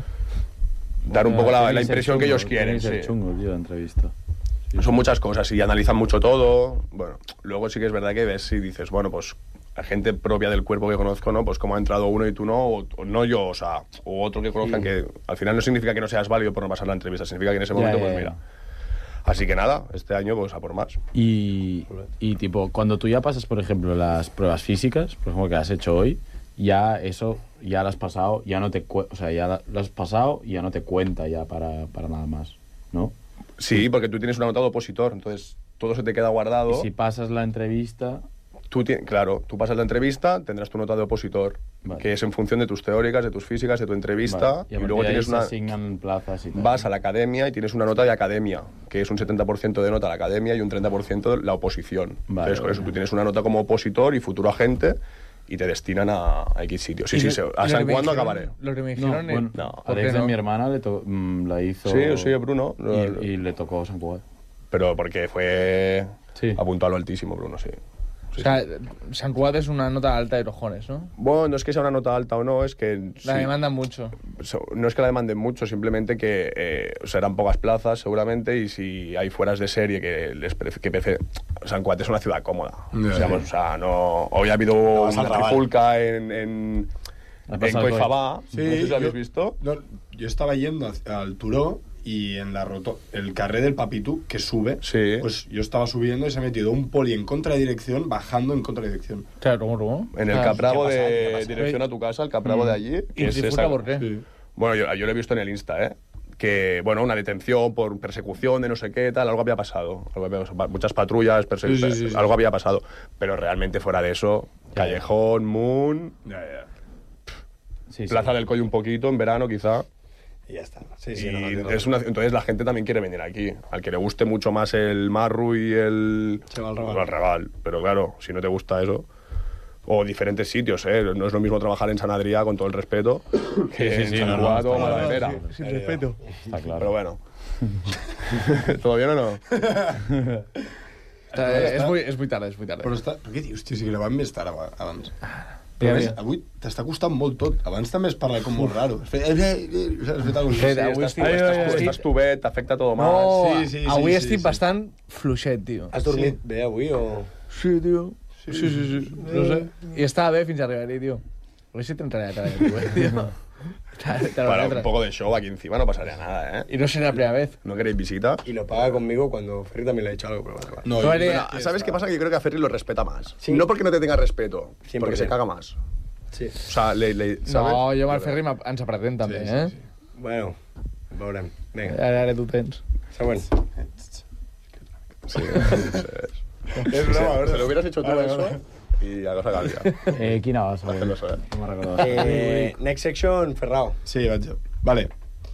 Dar un poco la impresión que ellos quieren. Sí. Chungo, tío, la entrevista. Son muchas cosas y analizan mucho todo. Bueno, luego sí que es verdad que ves y dices, bueno, pues la gente propia del cuerpo que conozco, ¿no? Pues como ha entrado uno y tú no, o no yo, o sea, o otro que conozcan, que al final no significa que no seas válido por no pasar la entrevista, significa que en ese momento, pues mira. Así que nada, este año pues a por más. Y tipo, cuando tú ya pasas, por ejemplo, las pruebas físicas, por ejemplo, que has hecho hoy, ya eso, ya lo has pasado, ya no te ya lo has pasado y ya no te cuenta ya para nada más, ¿no? Sí, porque tú tienes una nota de opositor, entonces todo se te queda guardado. Y si pasas la entrevista... Claro, tú pasas la entrevista, tendrás tu nota de opositor, que es en función de tus teóricas, de tus físicas, de tu entrevista, y luego tienes se asignan plazas y tal. Vas a la academia y tienes una nota de academia, que es un 70% de nota la academia y un 30% la oposición. Entonces, con eso tú tienes una nota como opositor y futuro agente y te destinan a X sitios. Sí, ¿a San cuándo acabaré? Lo que me dijeron... Alex de mi hermana la hizo... Sí, Bruno. Y le tocó San Cugat. Pero porque fue... Apuntó a lo altísimo, Bruno, sí. O sea, San Cugat es una nota alta de cojones, ¿no? Bueno, no es que sea una nota alta o no, es que... La demandan mucho. No es que la demanden mucho, simplemente que serán pocas plazas, seguramente, y si hay fueras de serie que San Cugat es una ciudad cómoda. Digamos, o sea, no... Hoy ha habido una trifulca en Coifabá, no sé si lo habéis visto. No, yo estaba yendo al Turó y en el carré del Papitú, que sube, pues yo estaba subiendo y se ha metido un poli en contradirección, bajando en contradirección. Claro, ¿cómo? En el Capravo de dirección a tu casa, el Capravo de allí. ¿Y trifulca por qué? Sí. Bueno, yo lo he visto en el Insta, que, bueno, una detención por persecución de no sé qué, tal, algo había pasado. Muchas patrullas, algo había pasado. Pero realmente fuera de eso, Callejón, Moon... Plaza del Coll un poquito, en verano quizá. Y ya está. Entonces la gente también quiere venir aquí. Al que le guste mucho más el Marru y el Raval. Pero claro, si no te gusta eso... O diferentes sitios, no es lo mismo trabajar en San Adrià, con todo el respeto, que en San Cugat o Malavera. Sin respeto. Está claro. Pero bueno. ¿Todo bien o no? És muy tarda. Però què dius, tio? Si gravàvem més tard abans. Però més, avui t'està costant molt tot. Abans també has parlat com molt raro. Has fet alguna cosa. Estàs tubet, t'afecta tot más. No, avui estic bastant fluixet, tio. Has dormit bé avui o...? Sí, tio. Sí. No sé. I estava bé fins a arribar-hi, tio. A ver si te entraré a traer, tío. Para un poco de show aquí encima no pasaría nada, ¿eh? Y no será la primera vez. ¿No queréis visita? Y lo paga conmigo cuando Ferry también le ha dicho algo, pero vale. No, ¿sabes qué pasa? Que yo creo que a Ferry lo respeta más. Sí. No porque no te tenga respeto, 100%. Porque se caga más. Sí. O sea, ¿sabes? No, jo amb el Ferry ens apretem també, eh? Sí. Bueno, veurem. Vinga. Ara tu tens. Següent. Sí, es broma, ¿verdad? Se lo hubieras hecho tú eso y la cosa cambia. Quina vas? Hacerlo saber. No me'n recordo. Next section, Ferrao. Sí, vaig jo. Vale.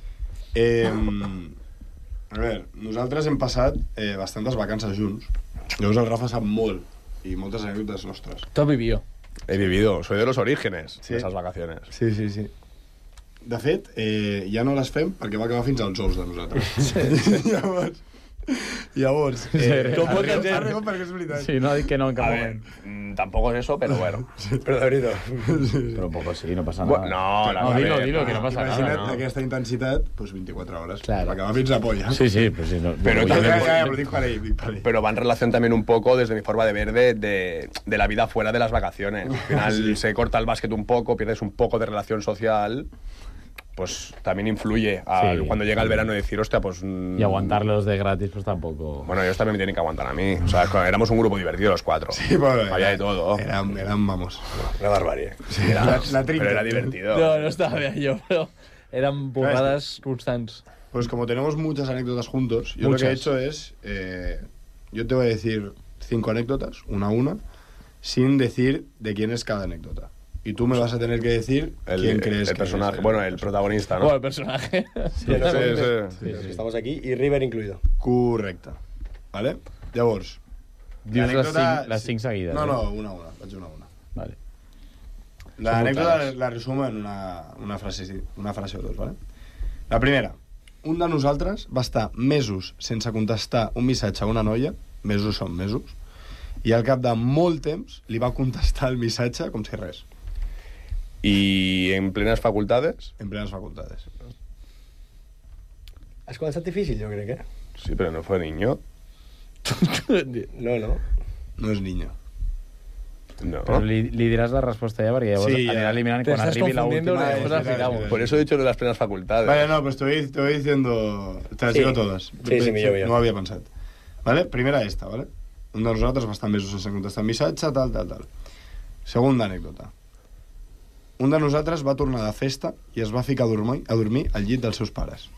A veure, nosaltres hem passat bastantes vacances junts. Llavors el Rafa sap molt i moltes anècdotes nostres. Tu has vivido. He vivido, soy de los orígenes de esas vacaciones. Sí. De fet, ja no les fem perquè va acabar fins als ous de nosaltres. Sí. Llavors, arrego perquè és veritat. Sí, no dic que no en cap moment. Tampoco es eso, pero bueno. Pero de ahorita. Pero un poco sí, no pasa nada. No, dilo, que no pasa nada. Imagina't aquesta intensitat, pues 24 hores. Claro. Va acabar fins la polla. Sí, pues sí. No, pero dic para ahí. Pero va en relación también un poco, desde mi forma de ver, de la vida fuera de las vacaciones. Al final se corta el básquet un poco, pierdes un poco de relación social... pues también influye cuando llega el verano decir, hostia, pues... Y aguantarlos de gratis, pues tampoco... Bueno, ellos también me tienen que aguantar a mí. O sea, éramos un grupo divertido los cuatro. Sí, bueno, había de todo. Eran vamos... Una barbarie. Sí, pero era divertido. No estaba bien yo, pero eran burradas constantes. Pues como tenemos muchas anécdotas juntos, yo lo que he hecho es... yo te voy a decir 5 anécdotas, una a una, sin decir de quién es cada anécdota. y tú me vas a tener que decir quién crees el que personaje, es. bueno, el protagonista, ¿no? O el personaje. Sí. Estamos aquí i River incluido. Correcte. Vale? Llavors, Dius l'anècdota- les 5 seguides. No, eh? no, una. Vaig una. Vale. L'anècdota la resumo en una frase o dos, ¿vale? La primera. Un de nosaltres va estar mesos sense contestar un missatge a una noia, mesos són mesos, i al cap de molt temps li va contestar el missatge com si res, ¿Y en plenas facultades? en plenes facultades. Has començat difícil, jo crec, Sí, pero no fue niño. No, no. No és niño. No. Però li diràs la resposta ja, perquè llavors Sí, anirà ja. eliminant Te quan estás arribi confundiendo l'última. una cosa al final. Por eso he dicho lo de las plenas facultades. Vale, no, pues te voy diciendo... Te las Sí. digo todas. Sí, millor. No ho havia pensat. Vale? Primera esta, vale? Un de nosaltres va estar mesos sense contestar el missatge, tal. Segunda anècdota. Un de nosaltres va tornar de festa i es va ficar a dormir al llit dels seus pares.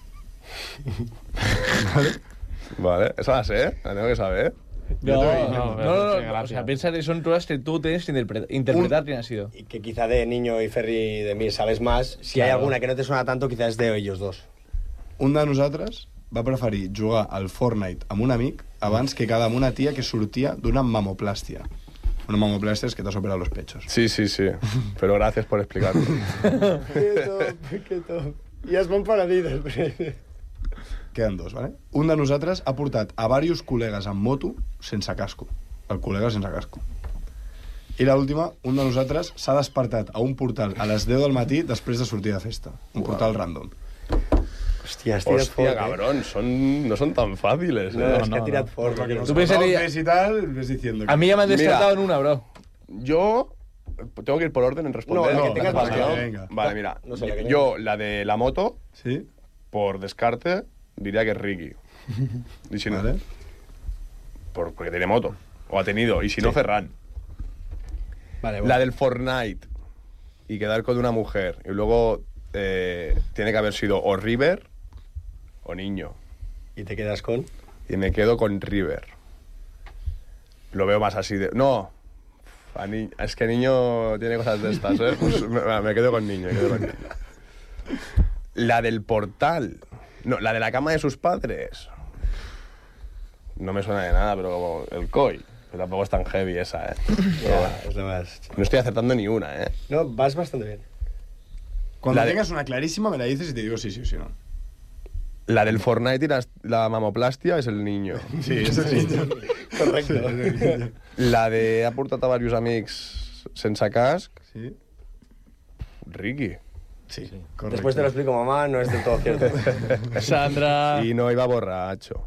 Vale, esa la sé, la tengo que saber. No, no, o sea, piensa que son cosas que tú tienes que interpretar quién ha sido. Y que quizá de Niño y Ferri de mí sabes más. Si hay alguna que no te suena tanto, quizás es de ellos dos. Un de nosaltres va preferir jugar al Fortnite amb un amic abans que quedar amb una tia que sortia d'una mamoplàstia. Una mamoplàstia és que t'has operat los pechos. Sí. Pero gracias por explicarlo. Qué top. I es van parar-hi després. Queden dos, vale? Un de nosaltres ha portat a diversos col·legues en moto sense casco. El col·lega sense casco. I l'última, un de nosaltres s'ha despertat a un portal a les 10 del matí després de sortir de festa. Un portal random. Hòstia, has tirat fort, cabrón, no son tan fáciles. No, es que ha tirat fort. Porque Tú piensas que... ves y tal, ves diciendo que... A mí ya me han descartado en una, bro. Yo tengo que ir por orden en responder. No, la que tengas más vale, claro. venga. Vale, mira. No sé, la que Yo, la de la moto, Sí? por descarte, diría que es Ricky. Y si no, Vale. porque tiene moto. O ha tenido. Y si no, Ferran. Vale, La del Fortnite y quedar con una mujer. Y luego tiene que haber sido o River o Niño. ¿Y te quedas con? Y me quedo con River. Lo veo más así de... No. Es que Niño tiene cosas de estas, ¿eh? Pues me quedo con Niño. La del portal. No, la de la cama de sus padres. No me suena de nada, pero como el COI. Pero tampoco es tan heavy esa, ¿eh? Ya, es lo más... No estoy acertando ni una, ¿eh? No, vas bastante bien. Cuando La de- tengas una clarísima me la dices y te digo sí o sí no. La del Fortnite y la mamoplastia es el Niño. Sí, eso sí. Correcto. La de ha portat a varios amics sense casc, Sí. Ricky. Sí, correcto. Después te lo explico, mamá, no es del todo cierto. Sandra... Y no iba borracho.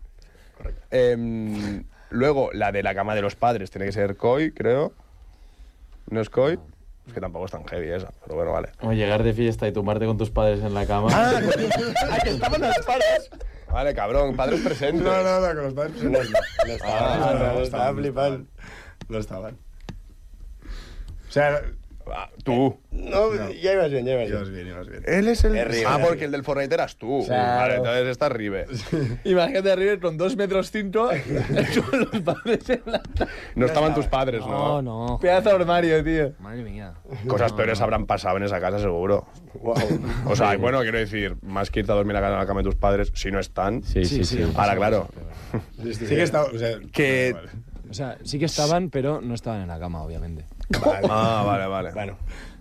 Luego, la de la cama de los padres tiene que ser Koi, creo. ¿No es Koi? Es que tampoco es tan heavy esa, pero bueno, vale. O llegar de fiesta y tumbarte con tus padres en la cama. que estaban los padres. Vale, cabrón, padres presentes. No, con los padres. No estaba flipando. No estaban. O sea, Ah, tú. No, ya ibas bien, ibas bien. Él es el... Es River. Ah, porque el del Fortnite eras tú. Claro. Vale, entonces está River. Imagínate a River con 2 metros 5 con los padres en la... No estaban tus padres, ¿no? No. Pedazo de armario, tío. Madre mía. Cosas peores habrán pasado en esa casa, seguro. Wow. O sea, bueno, quiero decir, más que irte a dormir a la cama de tus padres, si no están... Sí. Ahora, claro. Sí que estaba... O sea, Que... vale. O sea, sí que estaban, pero no estaban en la cama, obviamente. Ah, vale. Bueno.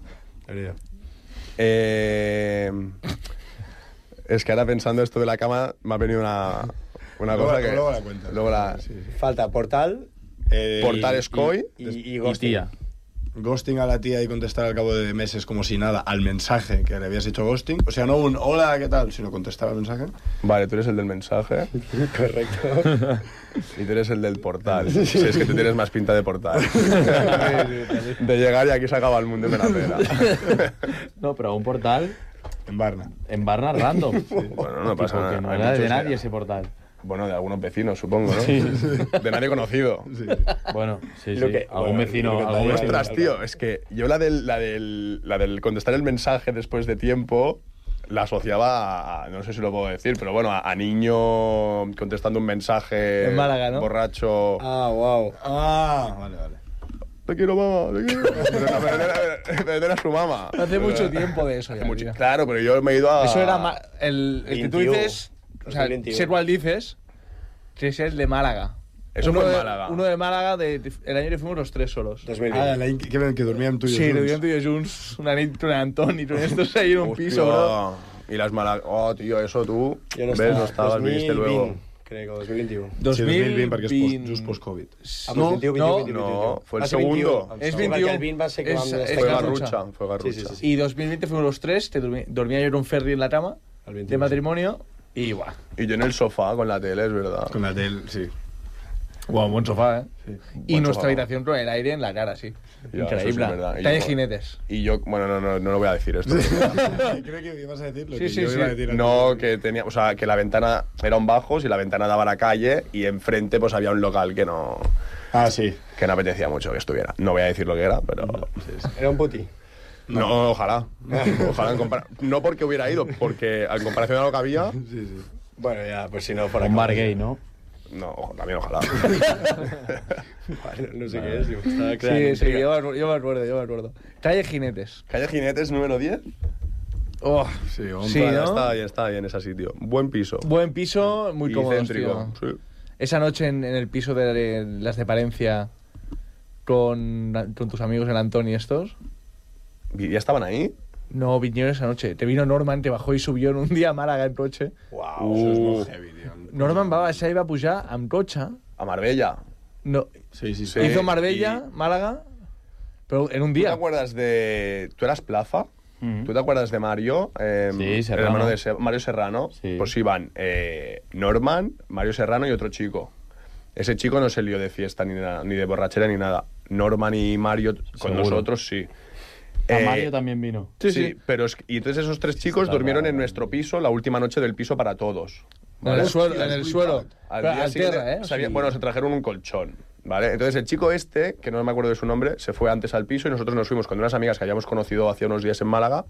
Es que ahora pensando esto de la cama, me ha venido una cosa que... Luego la cuentas. Luego la... Falta Portal Portal Scoy y Y Ghosting. tía. Ghosting a la tía y contestar al cabo de meses como si nada al mensaje que le habías hecho ghosting. O sea, no un hola, ¿qué tal? Sino contestar al mensaje. Vale, tú eres el del mensaje Correcto. y tú eres el del portal. Sí, es que tú tienes más pinta de portal. De llegar y aquí se acaba el mundo y me la pela. No, pero un portal En Barna. en Barna random. Bueno, no pasa Tipo, nada. que no Hay era de muchos nadie que- ese portal. Bueno, de algunos vecinos, supongo, ¿no? De nadie conocido. Bueno, sí. Lo que- Algún bueno, vecino. lo que Algún te- vecino. Ostras, tío, es que yo la del contestar el mensaje después de tiempo la asociaba a, no sé si lo puedo decir, pero bueno, a niño contestando un mensaje En Málaga, ¿no? borracho. Ah, wow. Ah, vale. te quiero, mamá, te quiero. Pero era su mamá. Hace mucho tiempo de eso ya, tío. Claro, pero yo me he ido a... Eso era el que tú dices, o sea, sé cuál dices, que es el de Málaga. Eso fue en Málaga. Uno de Málaga, el año que fuimos los 3 solos. 2020. l'any que dormíem tu i Sí, junts. dormíem tu i junts, una nit, tu i Antoni, tu estos ahí en un piso, bro. Y las Málaga... Oh, tío, eso tú... Yo no ¿Ves? estaba. No estabas, 2020, viniste luego. crec, o 2021. 2020 perquè és just post-Covid. No, 21, no, fue el Ah, sí, segundo. 21. Es Perquè 21. el 20 va ser que vam... Fue Garrucha, fue Garrucha. Sí, sí, sí. Y 2020 fuimos los 3, dormía yo en un ferry en la cama, El 22. de matrimonio, y guau. Y yo en el sofá con la tele, es verdad. Con la tele, sí. Guau, buen sofá, ¿eh? Sí. Y Buen nuestra sofá. habitación con el aire en la cara, sí. Ya, Increíble. eso sí es verdad. Y Está de yo- jinetes. Y yo, bueno, no lo voy a decir esto. Creo que ibas a decir lo Sí, que sí, yo sí. iba a decir. No, que tenía, o sea, que la ventana era un bajos y la ventana daba a la calle y enfrente pues había un local que no sí. que no apetecía mucho que estuviera. No voy a decir lo que era, pero Era un puti. no, ojalá. Ojalá no porque hubiera ido, porque en comparación a lo que había, Bueno, ya, pues si no fuera... Un bar gay, ¿no? no, también ojalá. Bueno, no sé qué es, digo, estaba Sí, creando sí, intriga. yo me acuerdo. Calle Jinetes. Calle Jinetes número 10. Oh, Sí, sí, ¿no? Está bien ese sitio. Buen piso. Buen piso, muy Y cómodo, céntrico. tío. Sí. Esa noche en el piso de las de Palencia con tus amigos el Antoni estos. ¿Ya estaban ahí? No, vinieron esa noche. Te vino Norman, te bajó y subió en un día a Málaga en coche. Uau. Això és molt heavy, tio. Norman va baixar i va pujar amb cotxe. A Marbella. No, Sí, sí, sí. Sí. hizo Marbella, Málaga, pero en un ¿Tú te día. acuerdas de... ¿Tú eras Plaza? ¿Tú te acuerdas de Mario? Sí, Serrano. El hermano de Mario Serrano. Sí. Pues iban Norman, Mario Serrano y otro chico. Ese chico no se lió de fiesta ni de borrachera ni nada. Norman y Mario con Seguro. nosotros sí. A Mario también vino. Sí, pero y entonces esos 3 chicos durmieron en nuestro piso la última noche del piso para todos. En el suelo, en el suelo. Al Pero día al siguiente, tierra, ¿eh? sabía- Sí. bueno, se trajeron un colchón, ¿vale? Entonces el chico este, que no me acuerdo de su nombre, se fue antes al piso y nosotros nos fuimos con unas amigas que habíamos conocido hace unos días en Málaga.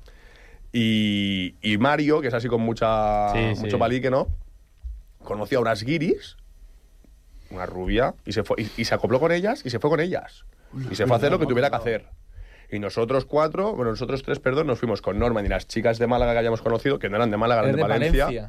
Y Mario, que es así con mucho palique, ¿no? Conoció a unas guiris, una rubia, y se fue y se acopló con ellas y se fue con ellas. Y se fue a hacer lo que tuviera que hacer. Y nosotros 3, perdón, nos fuimos con Norman y las chicas de Málaga que habíamos conocido, que no eran de Málaga, eran de Valencia.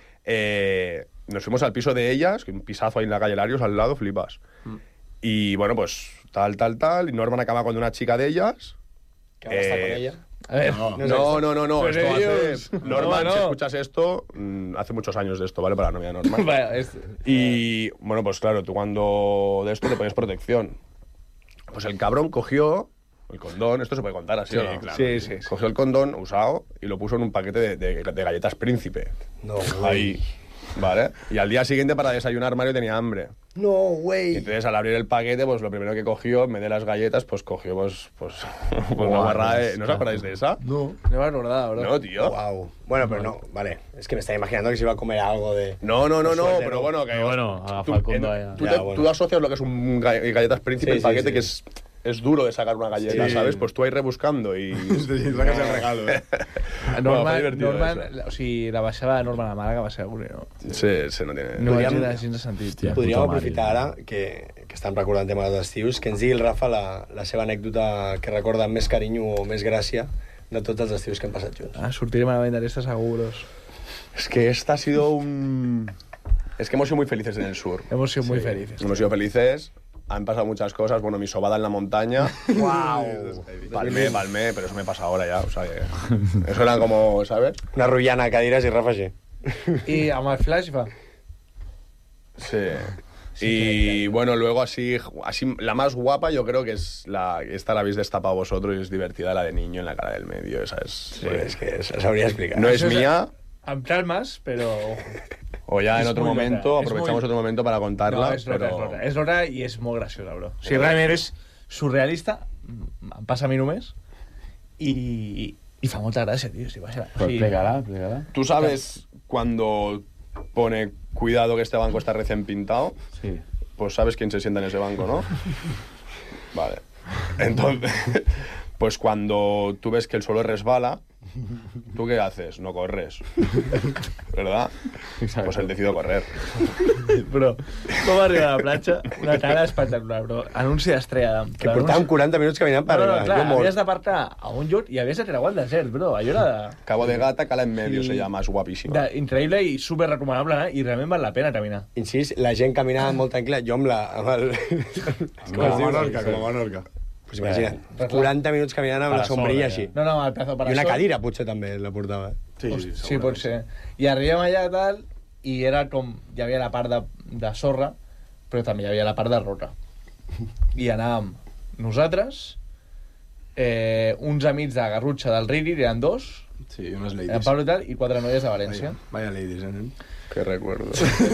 Nos fuimos al piso de ellas, que un pisazo ahí en la calle Larios, al lado, flipas. Y bueno, pues tal, y Norman acaba con una chica de ellas. Que ahora está con ella. A ver, No. Pero Esto ellos- hace... Norman, no. si escuchas esto, hace muchos años de esto, ¿vale? Para la novia de Norman. vaya, Y bueno, pues claro, tú cuando de esto te pones protección. Pues el cabrón cogió el condón, esto se puede contar así, Sí, ¿o no? claro. Sí. Cogió el condón usado y lo puso en un paquete de galletas Príncipe. No, Ahí, ¿vale? Y al día siguiente para desayunar Mario tenía hambre. No, Y güey. entonces al abrir el paquete, pues lo primero que cogió, en vez de las galletas, pues cogió pues una barra de... ¿No os acordáis de esa? No. No me he acordado, bro. No, tío. Wow. Bueno, pero no, vale. Es que me estaba imaginando que se iba a comer algo de... No, suerte, pero ¿no? bueno, que... Bueno, a tú, Facundo allá. tú, Ya, te- bueno. tú asocias lo que es un galletas Príncipe, Sí, el sí, paquete, sí. que es duro de sacar una galleta, Sí. ¿sabes? Pues tú ahí rebuscando y... Sacas el regalo, eh? Bueno, fue divertido O sigui, la baixada de Norman a Málaga va ser avorrida, no? Sí, no tiene... No Podríem- vaig anar sense sentit, tia. Podríem puta mare. aprofitar ara que estan recordant temes dels estius, que ens digui el Rafa la seva anècdota que recorda amb més carinyo o més gràcia de tots els estius que hem passat junts. Ah, sortirem a la venda d'estes seguros. Es que esta ha sido un... Es que hemos sido muy felices en el sur. Hemos sido muy felices. Hemos sido felices, han pasado muchas cosas. Bueno, mi sobada en la montaña. Wow. Palmé, pero eso me pasa ahora ya. O sea, que eso era como, ¿sabes? Una rotllana a cadires i Rafa així. I amb el flash fa... Sí. Y bueno, luego así, la más guapa yo creo que es esta la habéis destapado vosotros y es divertida, la de niño en la cara del medio. Esa es... Pues és que s'hauria d'explicar. No es Eso es- mía, Amb calmes, però... o ya en Es otro muy momento, loca, es aprovechamos muy- otro momento para contarla. No, és l'hora, pero... és l'hora i és molt graciosa, bro. O sigui, realment és surrealista, em passa a mi només, i fa molta gràcia, tio. Si vaja, Pues explícala. ¿Tú sabes cuando pone cuidado que este banco está recién pintado? Sí. Pues sabes quién se sienta en ese banco, ¿no? Vale. Entonces, pues cuando tú ves que el suelo resbala, ¿Tú qué haces? No corres. ¿Verdad? Exacto. Pues él decidió correr. Bro, com arribar a la platja? Una cara espectacular, bro. Anunci d'estrella. Que portàvem 40 minuts caminant per No, arribar. clar, Jo mort. havies d'apartar a un lloc i havies de creuar el desert, bro. Allò era Cabo de Gata, cala en medio, Sí. se llama, es guapísima. increïble i super recomanable, i realment val la pena caminar. Incís, la gent caminava molt tranquil·la. Jo amb el... Com a Menorca, com a Menorca. Pues imagina't, 40 minuts caminant amb la sombrilla així. No, el pedazo I una parasol. cadira potser també la portava. Sí, pot ser. I arribem allà tal, i era com... Hi havia la part de sorra, però també hi havia la part de roca. I anàvem nosaltres, uns amics de Garrutxa del Riri, eren 2, Sí, unes en ladies. Pablo i tal, i 4 noies de València. Vaya ladies, nen? Que recuerdo.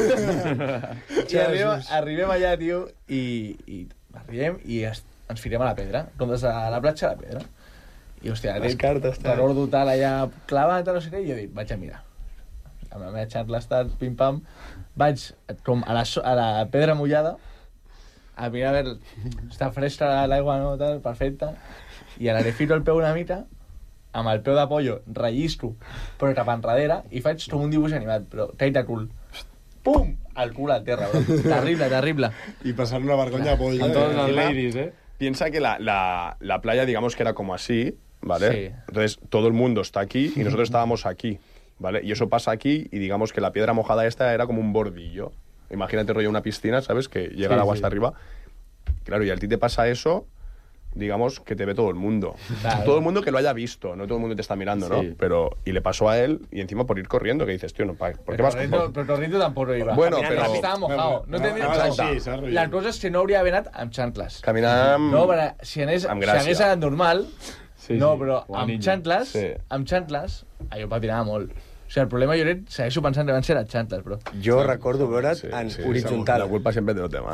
I arribem allà, tio, i arribem i ens firem a la pedra. Com des de la platja a la pedra. I, hòstia, Les cartes, tal. recordo tal allà clavat, no sé què, i jo dic, vaig a mirar. Amb la meva xarla està, pim-pam, vaig com a la pedra mullada, a mirar a veure, està fresca l'aigua, no, tal, perfecta, i ara li firo el peu una mica, amb el peu de pollo, rellisco, però cap enrere, i faig com un dibuix animat, però caic de cul. Pum! El cul al terra, bro. Terrible, terrible. Y pasar una vergonya polla. Amb totes les ladies, Piensa que la playa, digamos que era como así, ¿vale? Sí. Entonces todo el mundo está aquí y nosotros estábamos aquí, ¿vale? Y eso pasa aquí y digamos que la piedra mojada esta era como un bordillo. Imagínate rollo una piscina, ¿sabes? Que llega Sí, el agua sí. hasta arriba. Claro, y a ti te pasa eso, digamos que te ve todo el mundo. Claro. Todo el mundo que lo haya visto, no todo el mundo te está mirando, ¿no? Sí. Pero, y le pasó a él, y encima por ir corriendo, que dices, tío, no, ¿por qué vas Pero corriendo tampoco iba. Bueno, Caminant però- estava mojado. No tenia Anaves xancla. així, saps? La cosa és que no hauria d'haver anat amb xancles. Caminar amb... No, però si hagués anat normal, Sí, no, sí, però com a amb ninja. xancles, Sí. allò patinava molt. O sigui, el problema jo segueixo pensant que van ser les xancles, però... Jo recordo veure't en horitzontal. La culpa siempre de los demás.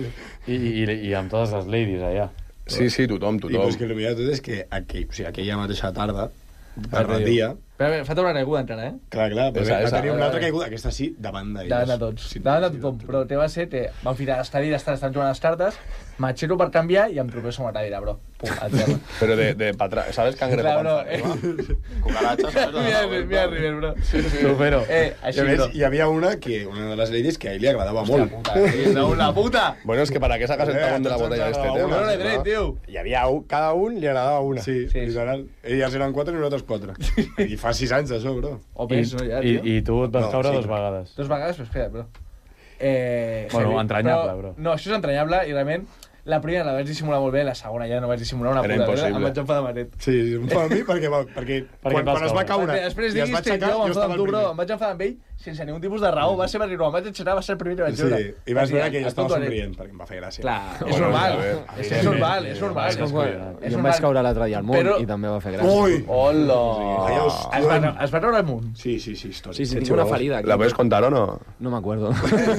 I amb totes les ladies allà. Sí, sí, tothom, I tothom. pues que el millor de tot és que aquella mateixa tarda, per Espera, dia, Però falta una caiguda encara, clar, però Esa, va esa. tenir una altra caiguda, aquesta sí, davant d'ells. Davant de tots. Davant de tothom. Però te va ser... Van ficar les cadires, estan jugant les cartes, m'aixeco per canviar i em tropeço amb la cadira, bro. Pum, al terra. Pero de para atrás, ¿sabes? Cangrejo Clar, panza bro. arriba. Cucarachas, ¿sabes? Mira, River, bro. Sí, sí. Supero. I, Així, a més, bro. hi havia una de les ladies que a ell li agradava molt. No, la puta! Bueno, es que para que sacas el tabón de la botella de este tema. No le ¿no? dret, tio. Hi havia cada un li agradava una. Sí, Sí. literal. Elles eren 4 i nosaltres 4. I fa 6 anys d'això, bro. O més, no, ja, tio. I tu et vas No, caure sí. 2 vegades. 2 vegades, però espera, bro. Bueno, heavy. entranyable, bro. No, això és entranyable i realment la primera la vaig dissimular molt bé, la segona ja no vaig dissimular una Era puta merda, impossible. em vaig enfadar maret. Sí, em fa a mi perquè quan vas es va caure. caure Després i es diguis va que aixecar, jo jo m'enfadar estava amb el tu, bro, primer. em vaig enfadar amb ell sense ningú tipus de raó, va ser perquè no, em vaig aixecar, va ser el primer que vaig Sí, veure. i vas veure que ell A estava tu, Toret. somrient, perquè em va fer gràcia. Clar, és Bueno, normal, a ver, és normal, és normal. És com Jo em vaig caure l'altre dia al munt Però- i també va fer gràcia. Ui! Hola! Allà Es va treure al munt. Sí, història. Sí, tinc una ferida aquí. ¿La puedes contar o no? No me acuerdo.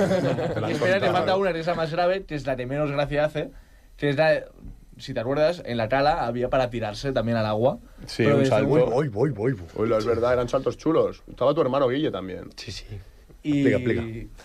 Y espera, te falta una, que es la más grave, que es la que menos gracia hace, que es la... Si te acuerdas, en la cala había para tirarse también al agua. Sí, Pero un desde salto. muy- Voy. Uy, es verdad, eran saltos chulos. Estaba tu hermano Guille también. Sí, sí. Y... Explica.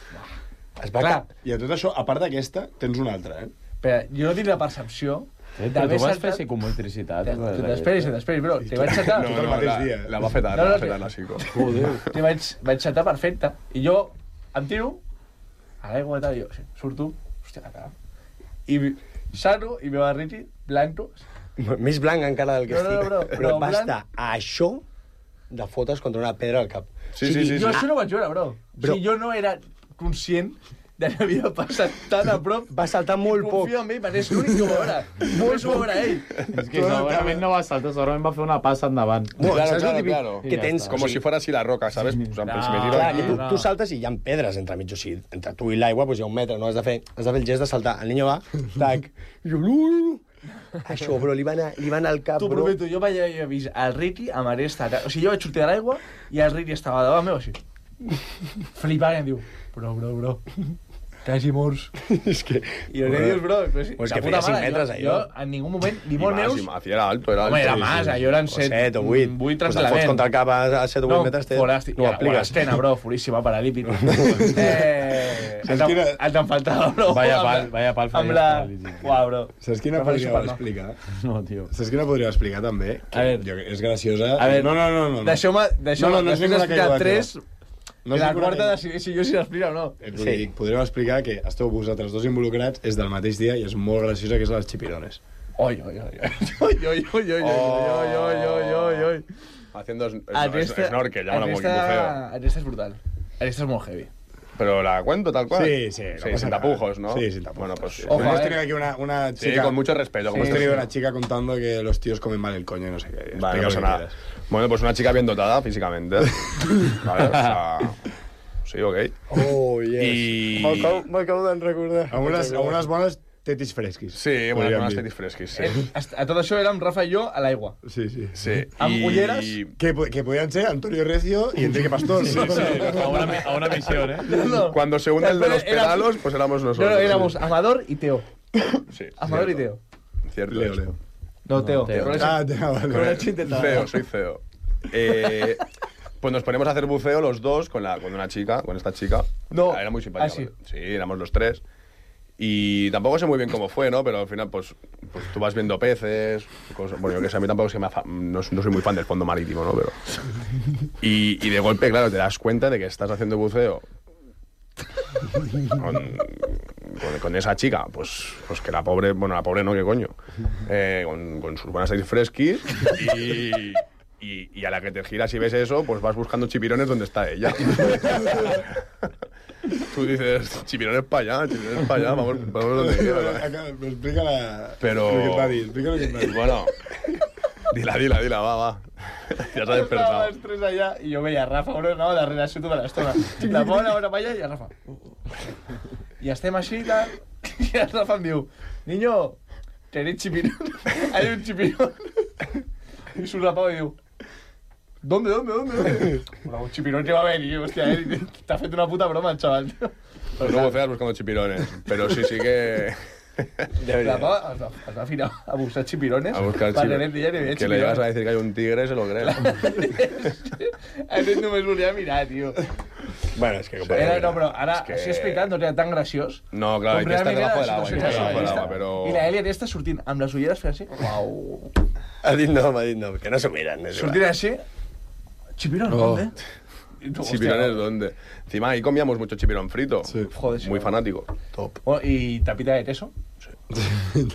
Es va Clar, I a tot això, a part d'aquesta, tens una altra, eh? espera, jo no tinc la percepció Però tu vas fer psicomotricitat. T'esperis, bro. Te vaig xatar. Tot el mateix dia. La va fetar, No, no, la va que- fetar la psico. Te vaig xatar perfecte. I jo em tiro a l'aigua i tal, i jo surto, hòstia, la cara. I sano i veu a Ricky blanco. Més blanc encara del que No, no, estic. bro, Però però va blanc- estar a això de fotes contra una pedra al cap. Sí, sí, sí. Jo això no ho vaig veure, bro. O sigui, jo no era conscient de que havia passat tan a prop. Va saltar molt poc. Confio en ell, perquè és l'únic que ho va veure. Només ho va veure ell. És que segurament no va saltar, segurament va fer una passa endavant. Bueno, Claro, saps el claro, típic claro. que tens? Como si fuera así la roca, ¿sabes? Pues, en plan, si me tiro Clar, aquí... que tu saltes i hi ha pedres entre mig, o sigui, entre tu i l'aigua doncs hi ha un metre, no? Has de fer el gest de saltar. El niño va, tac, i jo, no. Això, bro, li va anar al cap, T'ho bro. prometo, jo vaig haver vist el Ricky amb Aresta. O sigui, jo vaig sortir de l'aigua i el Ricky estava davant meu així. Flipant, i em diu, bro. Quasi morts. És que... I el Neus, bro, Pues que feia 5 metres, allò. Jo, en ningú moment, Limón Neus... Era alto, era alto. Home, era más, allò eren 7 o 8. 8 Pues el fots tranquil·lament. contra el cap a 7 o 8 metres, No, ho apliques. l'escena, bro, furíssima, paralímpic. Ens en faltava, bro. Vaya pal Amb la... Uau, bro. Saps quina podríeu explicar? No, tio. Saps quina podríeu explicar, també? A veure. Jo, és graciosa. A veure, no. Deixeu-me després d'explicar 3... No la quarta decideixi jo si l'explica o no. Sí. Podríem explicar que esteu vosaltres dos involucrats, és del mateix dia i és molt graciosa, que és les chipirones. Oi. Haciendo snorkel, ya como buceo. Aquesta és brutal. Aquesta és molt heavy. Pero la cuento tal cual. Sí, sin tapujos, ¿no? Sí, sin tapujos. Bueno, pues... Ojo, hemos tenido aquí una chica... Sí, con mucho respeto. Hemos tenido una chica contando que los tíos comen mal el coño y no sé qué. Vale, no pasa nada. Bueno, pues una chica bien dotada físicamente. Vale, o sea... Sí, ok. Oh, yes. I... M'acabo de recordar. Amb unes bones tetis fresquis. Sí, bones tetis fresquis, sí. A tot això érem Rafa i jo a l'aigua. Sí. Amb ulleres. Que podían ser Antonio Recio y Enrique Pastor. Sí. A una misión, ¿eh? No. Cuando se une el de los pedalos, pues éramos nosotros. No, éramos Amador y Teo. Sí. Amador y Teo. Cierto. Leo. No, Teo. Vale. Soy CEO. Pues nos ponemos a hacer buceo los dos con una chica, con esta chica. No. Era muy simpática. Sí. Sí, éramos los tres. Y tampoco sé muy bien cómo fue, ¿no? Pero al final, pues tú vas viendo peces, cosas. Bueno, yo que sé, a mí tampoco es que no soy muy fan del fondo marítimo, ¿no? Pero... Y de golpe, claro, te das cuenta de que estás haciendo buceo con esa chica, pues que la pobre no, ¿qué coño? Con sus buenas tetis fresquis y a la que te giras y ves eso, pues vas buscando chipirones donde está ella. Tú dices, chipirones para allá, vamos donde quiera. Explica Pero... lo que va a decir. Bueno, dila, va. Ja s'ha despertat. Estava els tres allà i jo veia Rafa, bro, no, darrere això tota l'estona. La bona hora per allà i el Rafa. I estem així i tal, i el Rafa em diu, niño, tenéis chipirón. Hay un chipirón. I surt la Pau i diu, ¿Dónde? Un chipirón que va a venir, hostia, t'ha fet una puta broma el chaval, tío. Pues no buceas buscando chipirones, pero sí que... La Pau es va finar a buscar chipirones. A buscar chipirones. Que le llegas a decir que hay un tigre, se lo cree. Aquest només volia mirar, tio. Bueno, és que... No, però ara, així explicat, no era tan graciós. No, claro, hay que estar debajo del agua, pero... I la Elia està sortint amb les ulleres fent així. Uau. Ha dit no, que no s'ho miren. Sortint així. ¿Chipirón? ¿Dónde? ¿Chipirones dónde? Encima ahí comíamos mucho chipirón frito. Sí. Joder, muy fanático. Top. ¿Y tapita de queso? Sí.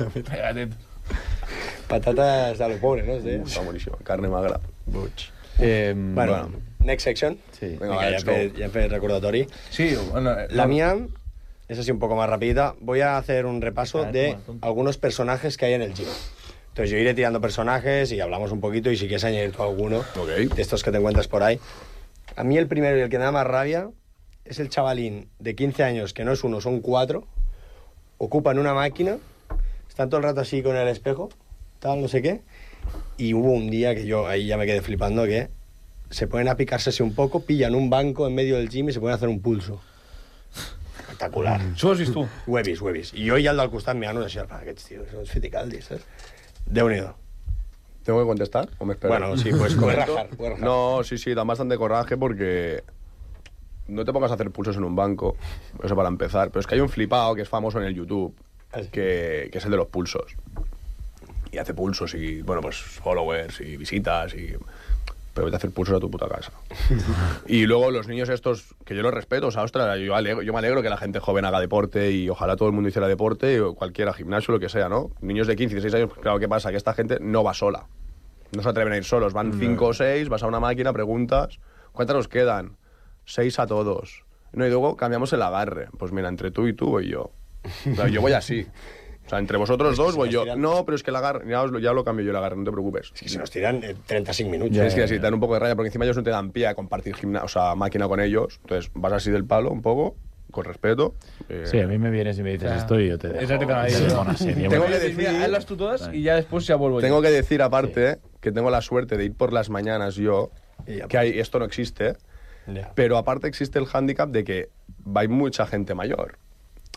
Patatas a lo pobre, ¿no? Está buenísimo. Carne magra. Bueno, next section. Sí. Venga, ya he fet recordatori. Sí, bueno... La mía es así un poco más rapidita. Voy a hacer un repaso de algunos personajes que hay en el gym. Entonces yo iré tirando personajes y hablamos un poquito y si quieres añadir tú alguno de estos que te encuentras por ahí. A mí el primero y el que me da más rabia es el chavalín de 15 años, que no es uno, son 4, ocupan una máquina, están todo el rato así con el espejo, tal, no sé qué, y hubo un día que yo ahí ya me quedé flipando, que se ponen a picarse así un poco, pillan un banco en medio del gym y se ponen a hacer un pulso. Espectacular. Això ho has vist tu? Ho he vist. I jo ja al del costat mirant-nos així, aquests tios, són fiticaldis, saps? Déu-n'hi-do. ¿Tengo que contestar o me espero? Bueno, sí, pues puedes rajar. No, sí, dan bastante coraje porque no te pongas a hacer pulsos en un banco, eso para empezar. Pero es que hay un flipado que es famoso en el YouTube, que es el de los pulsos. Y hace pulsos y, bueno, pues followers y visitas y... Pero vete a hacer pulsos a tu puta casa. Y luego los niños estos, que yo los respeto, o sea, ostras, yo me alegro que la gente joven haga deporte y ojalá todo el mundo hiciera deporte, o cualquiera, gimnasio, lo que sea, ¿no? Niños de 15, 16 años, claro, ¿qué pasa? Que esta gente no va sola. No se atreven a ir solos, van 5 o 6, vas a una máquina, preguntas, ¿cuántas nos quedan? 6 a todos. No, y luego cambiamos el agarre. Pues mira, entre tú y tú voy yo. O sea, yo voy así. O sea, entre vosotros dos voy yo. No, pero es que el agarre, ya lo cambio yo el agarre, no te preocupes. Es que se nos tiran 35 minutos. Es que así te dan un poco de raya, porque encima ellos no te dan pie a compartir máquina con ellos. Entonces vas así del palo un poco, con respeto. Sí, a mí me vienes y me dices esto y yo te dejo. Exacto, tengo que decir, hazlas tú todas y ya después ya vuelvo yo. Tengo que decir, aparte, que tengo la suerte de ir por las mañanas yo, que esto no existe, pero aparte existe el hándicap de que va mucha gente mayor.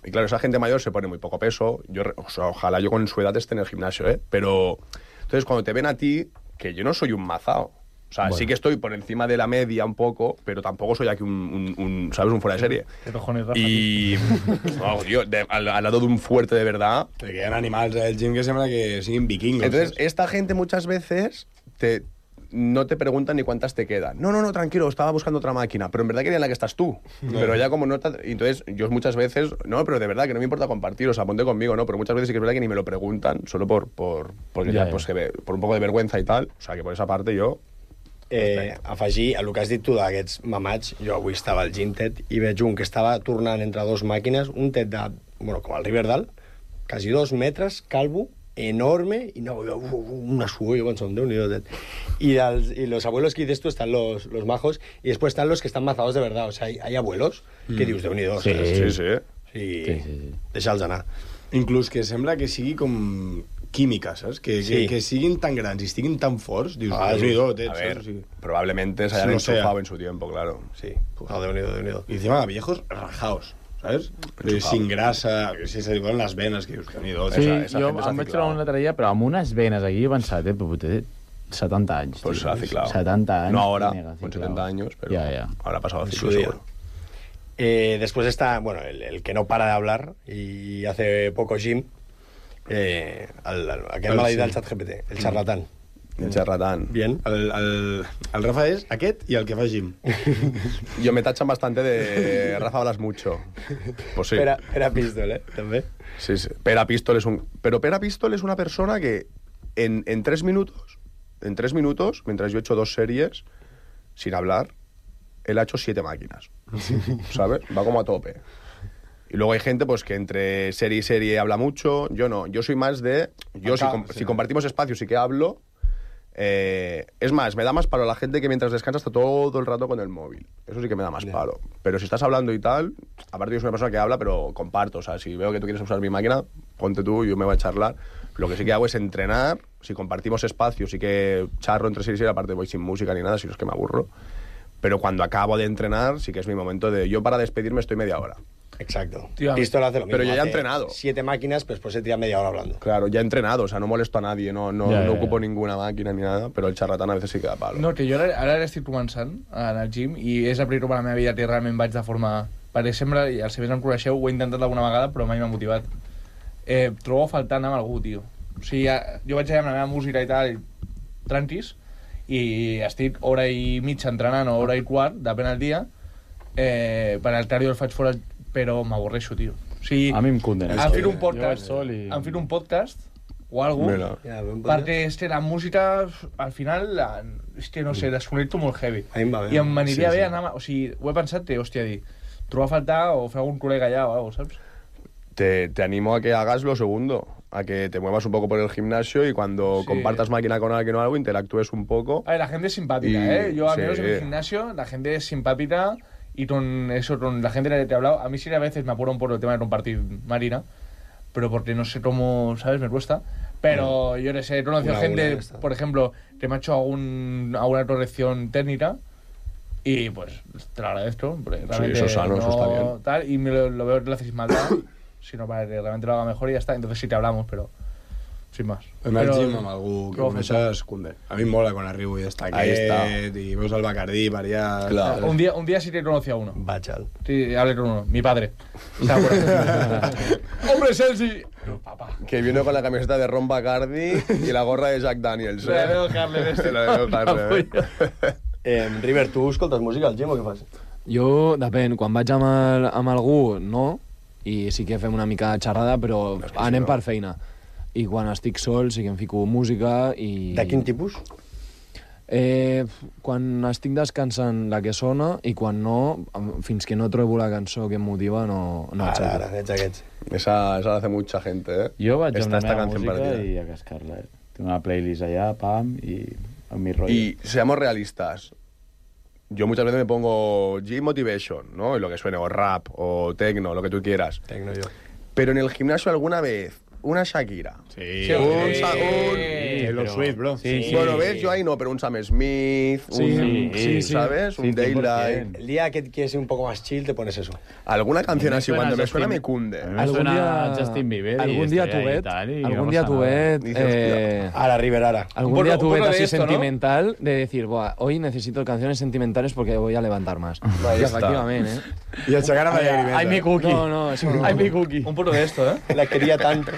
Y claro, esa gente mayor se pone muy poco peso. Ojalá yo con su edad esté en el gimnasio, ¿eh? Pero entonces cuando te ven a ti, que yo no soy un mazao. O sea, sí que estoy por encima de la media un poco, pero tampoco soy aquí ¿sabes? Un fuera de serie. ¿Qué cojones, Rafa? Y... no, tío, al lado de un fuerte de verdad... Te quedan animals del gym que sembla que siguen vikingos. Entonces, esta gente muchas veces no te preguntan ni cuántas te quedan. No, tranquilo, estaba buscando otra máquina, pero en verdad quería en la que estás tú. Pero ya como nota... Entonces, yo muchas veces... No, pero de verdad, que no me importa compartir, o sea, ponte conmigo, ¿no? Pero muchas veces sí que es verdad que ni me lo preguntan, solo porque pues, por un poco de vergüenza y tal. O sea, que por esa parte yo... afegir a el que has dit tu d'aquests mamats, jo avui estava al gym TED i veig un que estava tornant entre dos màquines, un TED de, bueno, com el Riverdale, quasi 2 metres, calvo, enorme, y no, una subo, yo pensaba, Déu-n'hi-do, TED. Y los abuelos que dices tú están los majos, y después están los que están mazados de verdad, o sea, hay abuelos que dius, Déu-n'hi-do, sí. Deixa'ls anar. Inclús que sembla que sigui com química, saps? Que siguin tan grans y estiguin tan forts, dius, Déu-n'hi-do, a ver, probablemente se hayan enchufado en su tiempo, claro. Sí, Déu-n'hi-do. Y encima viejos rajaos, ¿sabes? Sin grasa, que si se li ponen les venes, que dius, Déu-n'hi-do. Sí, jo em vaig trobar un altre dia, però amb unes venes aquí he pensat, però té 70 anys. Pues se ha ciclado. 70 años. No ahora, con 70 años, pero ahora ha pasado ciclo seguro. Después está, bueno, el que no para de hablar y hace poco gym, aquest maledit del ChatGPT, el charlatán. El charlatán. Bien. El Rafa és aquest i el que fa gym. Yo me tachan bastante de Rafa hablas mucho. Pues sí. Pere Pistol, també. Sí. Pere Pistol es una persona que en 3 minutos, mientras yo he hecho 2 series sin hablar, él ha hecho 7 máquinas. ¿Sabes? Va como a tope. Y luego hay gente pues que entre serie y serie habla mucho. Yo no. Yo soy más de... Si compartimos espacios sí que hablo. Es más, me da más palo la gente que mientras descansa está todo el rato con el móvil. Eso sí que me da más palo. Pero si estás hablando y tal, aparte yo soy una persona que habla, pero comparto. O sea, si veo que tú quieres usar mi máquina, ponte tú y yo me voy a charlar. Lo que sí que hago es entrenar. Si compartimos espacios sí que charro entre serie y serie, aparte voy sin música ni nada, si no es que me aburro. Pero cuando acabo de entrenar sí que es mi momento de... Yo para despedirme estoy media hora. Exacto. Pistol hace lo mismo. Pero yo ya he entrenado. 7 máquinas, pero después se tira media hora hablando. Claro, ya he entrenado, o sea, no molesto a nadie, no ocupo ninguna máquina ni nada, però el xarlatán a veces sí que da palo. No, que jo ara estic començant en el gym i és el primer cop a la meva vida que realment vaig de forma... Perquè sempre, i els que més em coneixeu, ho he intentat alguna vegada, però mai m'ha motivat. Trobo a faltar anar amb algú, tio. O sigui, jo vaig allà amb la meva música i tal, tranquis, i estic hora i mitja entrenant o hora i quart, depèn del dia, per el cardio el faig fora, però m'avorreixo, tio. O sigui, a mi em condena. Em fico un podcast o alguna cosa, perquè és que la música, al final, és que no sé, desconnecto molt heavy. I em aniria bé anar... O sigui, ho he pensat, hòstia, dir, trobar a faltar o fer algun col·lega allà o algo, saps? Te animo a que hagas lo segundo, a que te muevas un poco por el gimnasio y cuando compartas máquina con alguien o algo, interactúes un poco. A ver, la gente es simpática, Yo, al menos en el gimnasio, la gente es simpática y con la gente que te he hablado, a mí sí a veces me apuro un poco el tema de compartir Marina, pero porque no sé cómo, ¿sabes? Me cuesta. Pero yo no sé, he conocido gente, por ejemplo, que me ha hecho alguna corrección técnica y pues te lo agradezco. Sí, eso es sano, eso está bien. Tal, y lo veo que lo haces maldad, sino para que realmente lo haga mejor y ya está. Entonces sí te hablamos, pero sin más. Vam al gym amb algú que coneixes, Kunde. A mi em mola quan arribo i està aquest, i veus el Bacardí per allà... Claro. Un día sí que conocí a uno. Bachal. Sí, hablé con uno. Mi padre. ¡Hombre, Celsi! Papá. Que vino con la camiseta de Ron Bacardi y la gorra de Jack Daniels. La de Harlem. River, tu escoltes música al gym o què fas? Jo, depèn. Quan vaig amb algú, no. I sí que fem una mica de xerrada, però anem per feina. I quan estic sol sí que em fico música i... De quin tipus? Quan estic descansant la que sona i quan no, fins que no trobo la cançó que em motiva, no aixeco. Ara, ets aquests. Esa la hace mucha gente, Jo vaig amb la meva música i a cascar-la, Tengo una playlist allá, pam, y a mi rollo. Y seamos realistas. Yo muchas veces me pongo gym motivation, ¿no? Lo que suene, o rap, o techno, lo que tú quieras. Techno yo. Pero en el gimnasio alguna vez una Shakira. Sí. Taylor Swift, bro. Bueno, ves, yo ahí no, pero un Sam Smith, ¿sabes? Un Daylight. El día que quieres ir un poco más chill, te pones eso. Alguna canción así, cuando me suena me cunde. Me suena Justin Bieber. Algún día tu bet. Algún día tu bet. A la Riverara. Algún día tu bet así sentimental de decir, buah, hoy necesito canciones sentimentales porque voy a levantar más. Ahí está. Efectivamente, ¿eh? Y el sacar a la llagrimenta. Ay, mi cookie. No, eso no. Ay, mi cookie. Un puro de esto, ¿eh? La quería tanto.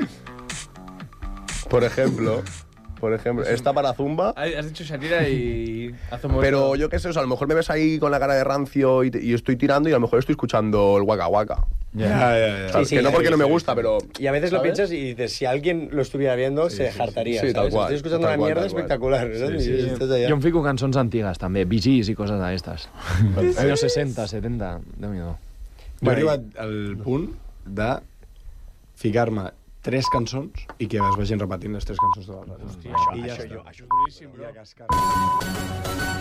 Por ejemplo, esta para Zumba. Has dicho Shakira y hace un Pero momento. yo qué sé, o sea, a lo mejor me ves ahí con la cara de rancio y estoy tirando y a lo mejor estoy escuchando el Waka Waka. Ya. Sí, que no porque no me gusta, pero... Y a veces lo piensas y dices, si alguien lo estuviera viendo, se hartaría. Sí, tal ¿sabes? cual. Estoy escuchando Tal una cual, mierda tal cual. espectacular. ¿sabes? Sí, I estàs allà. Jo em fico cançons antigues, també, Bee Gees i coses d'aquestes. Años 60, 70, Déu-n'hi-do. Jo he arribat al punt de ficar-me 3 cançons i que es vagin repetint les 3 cançons de la ràdio. Això és boníssim, bro.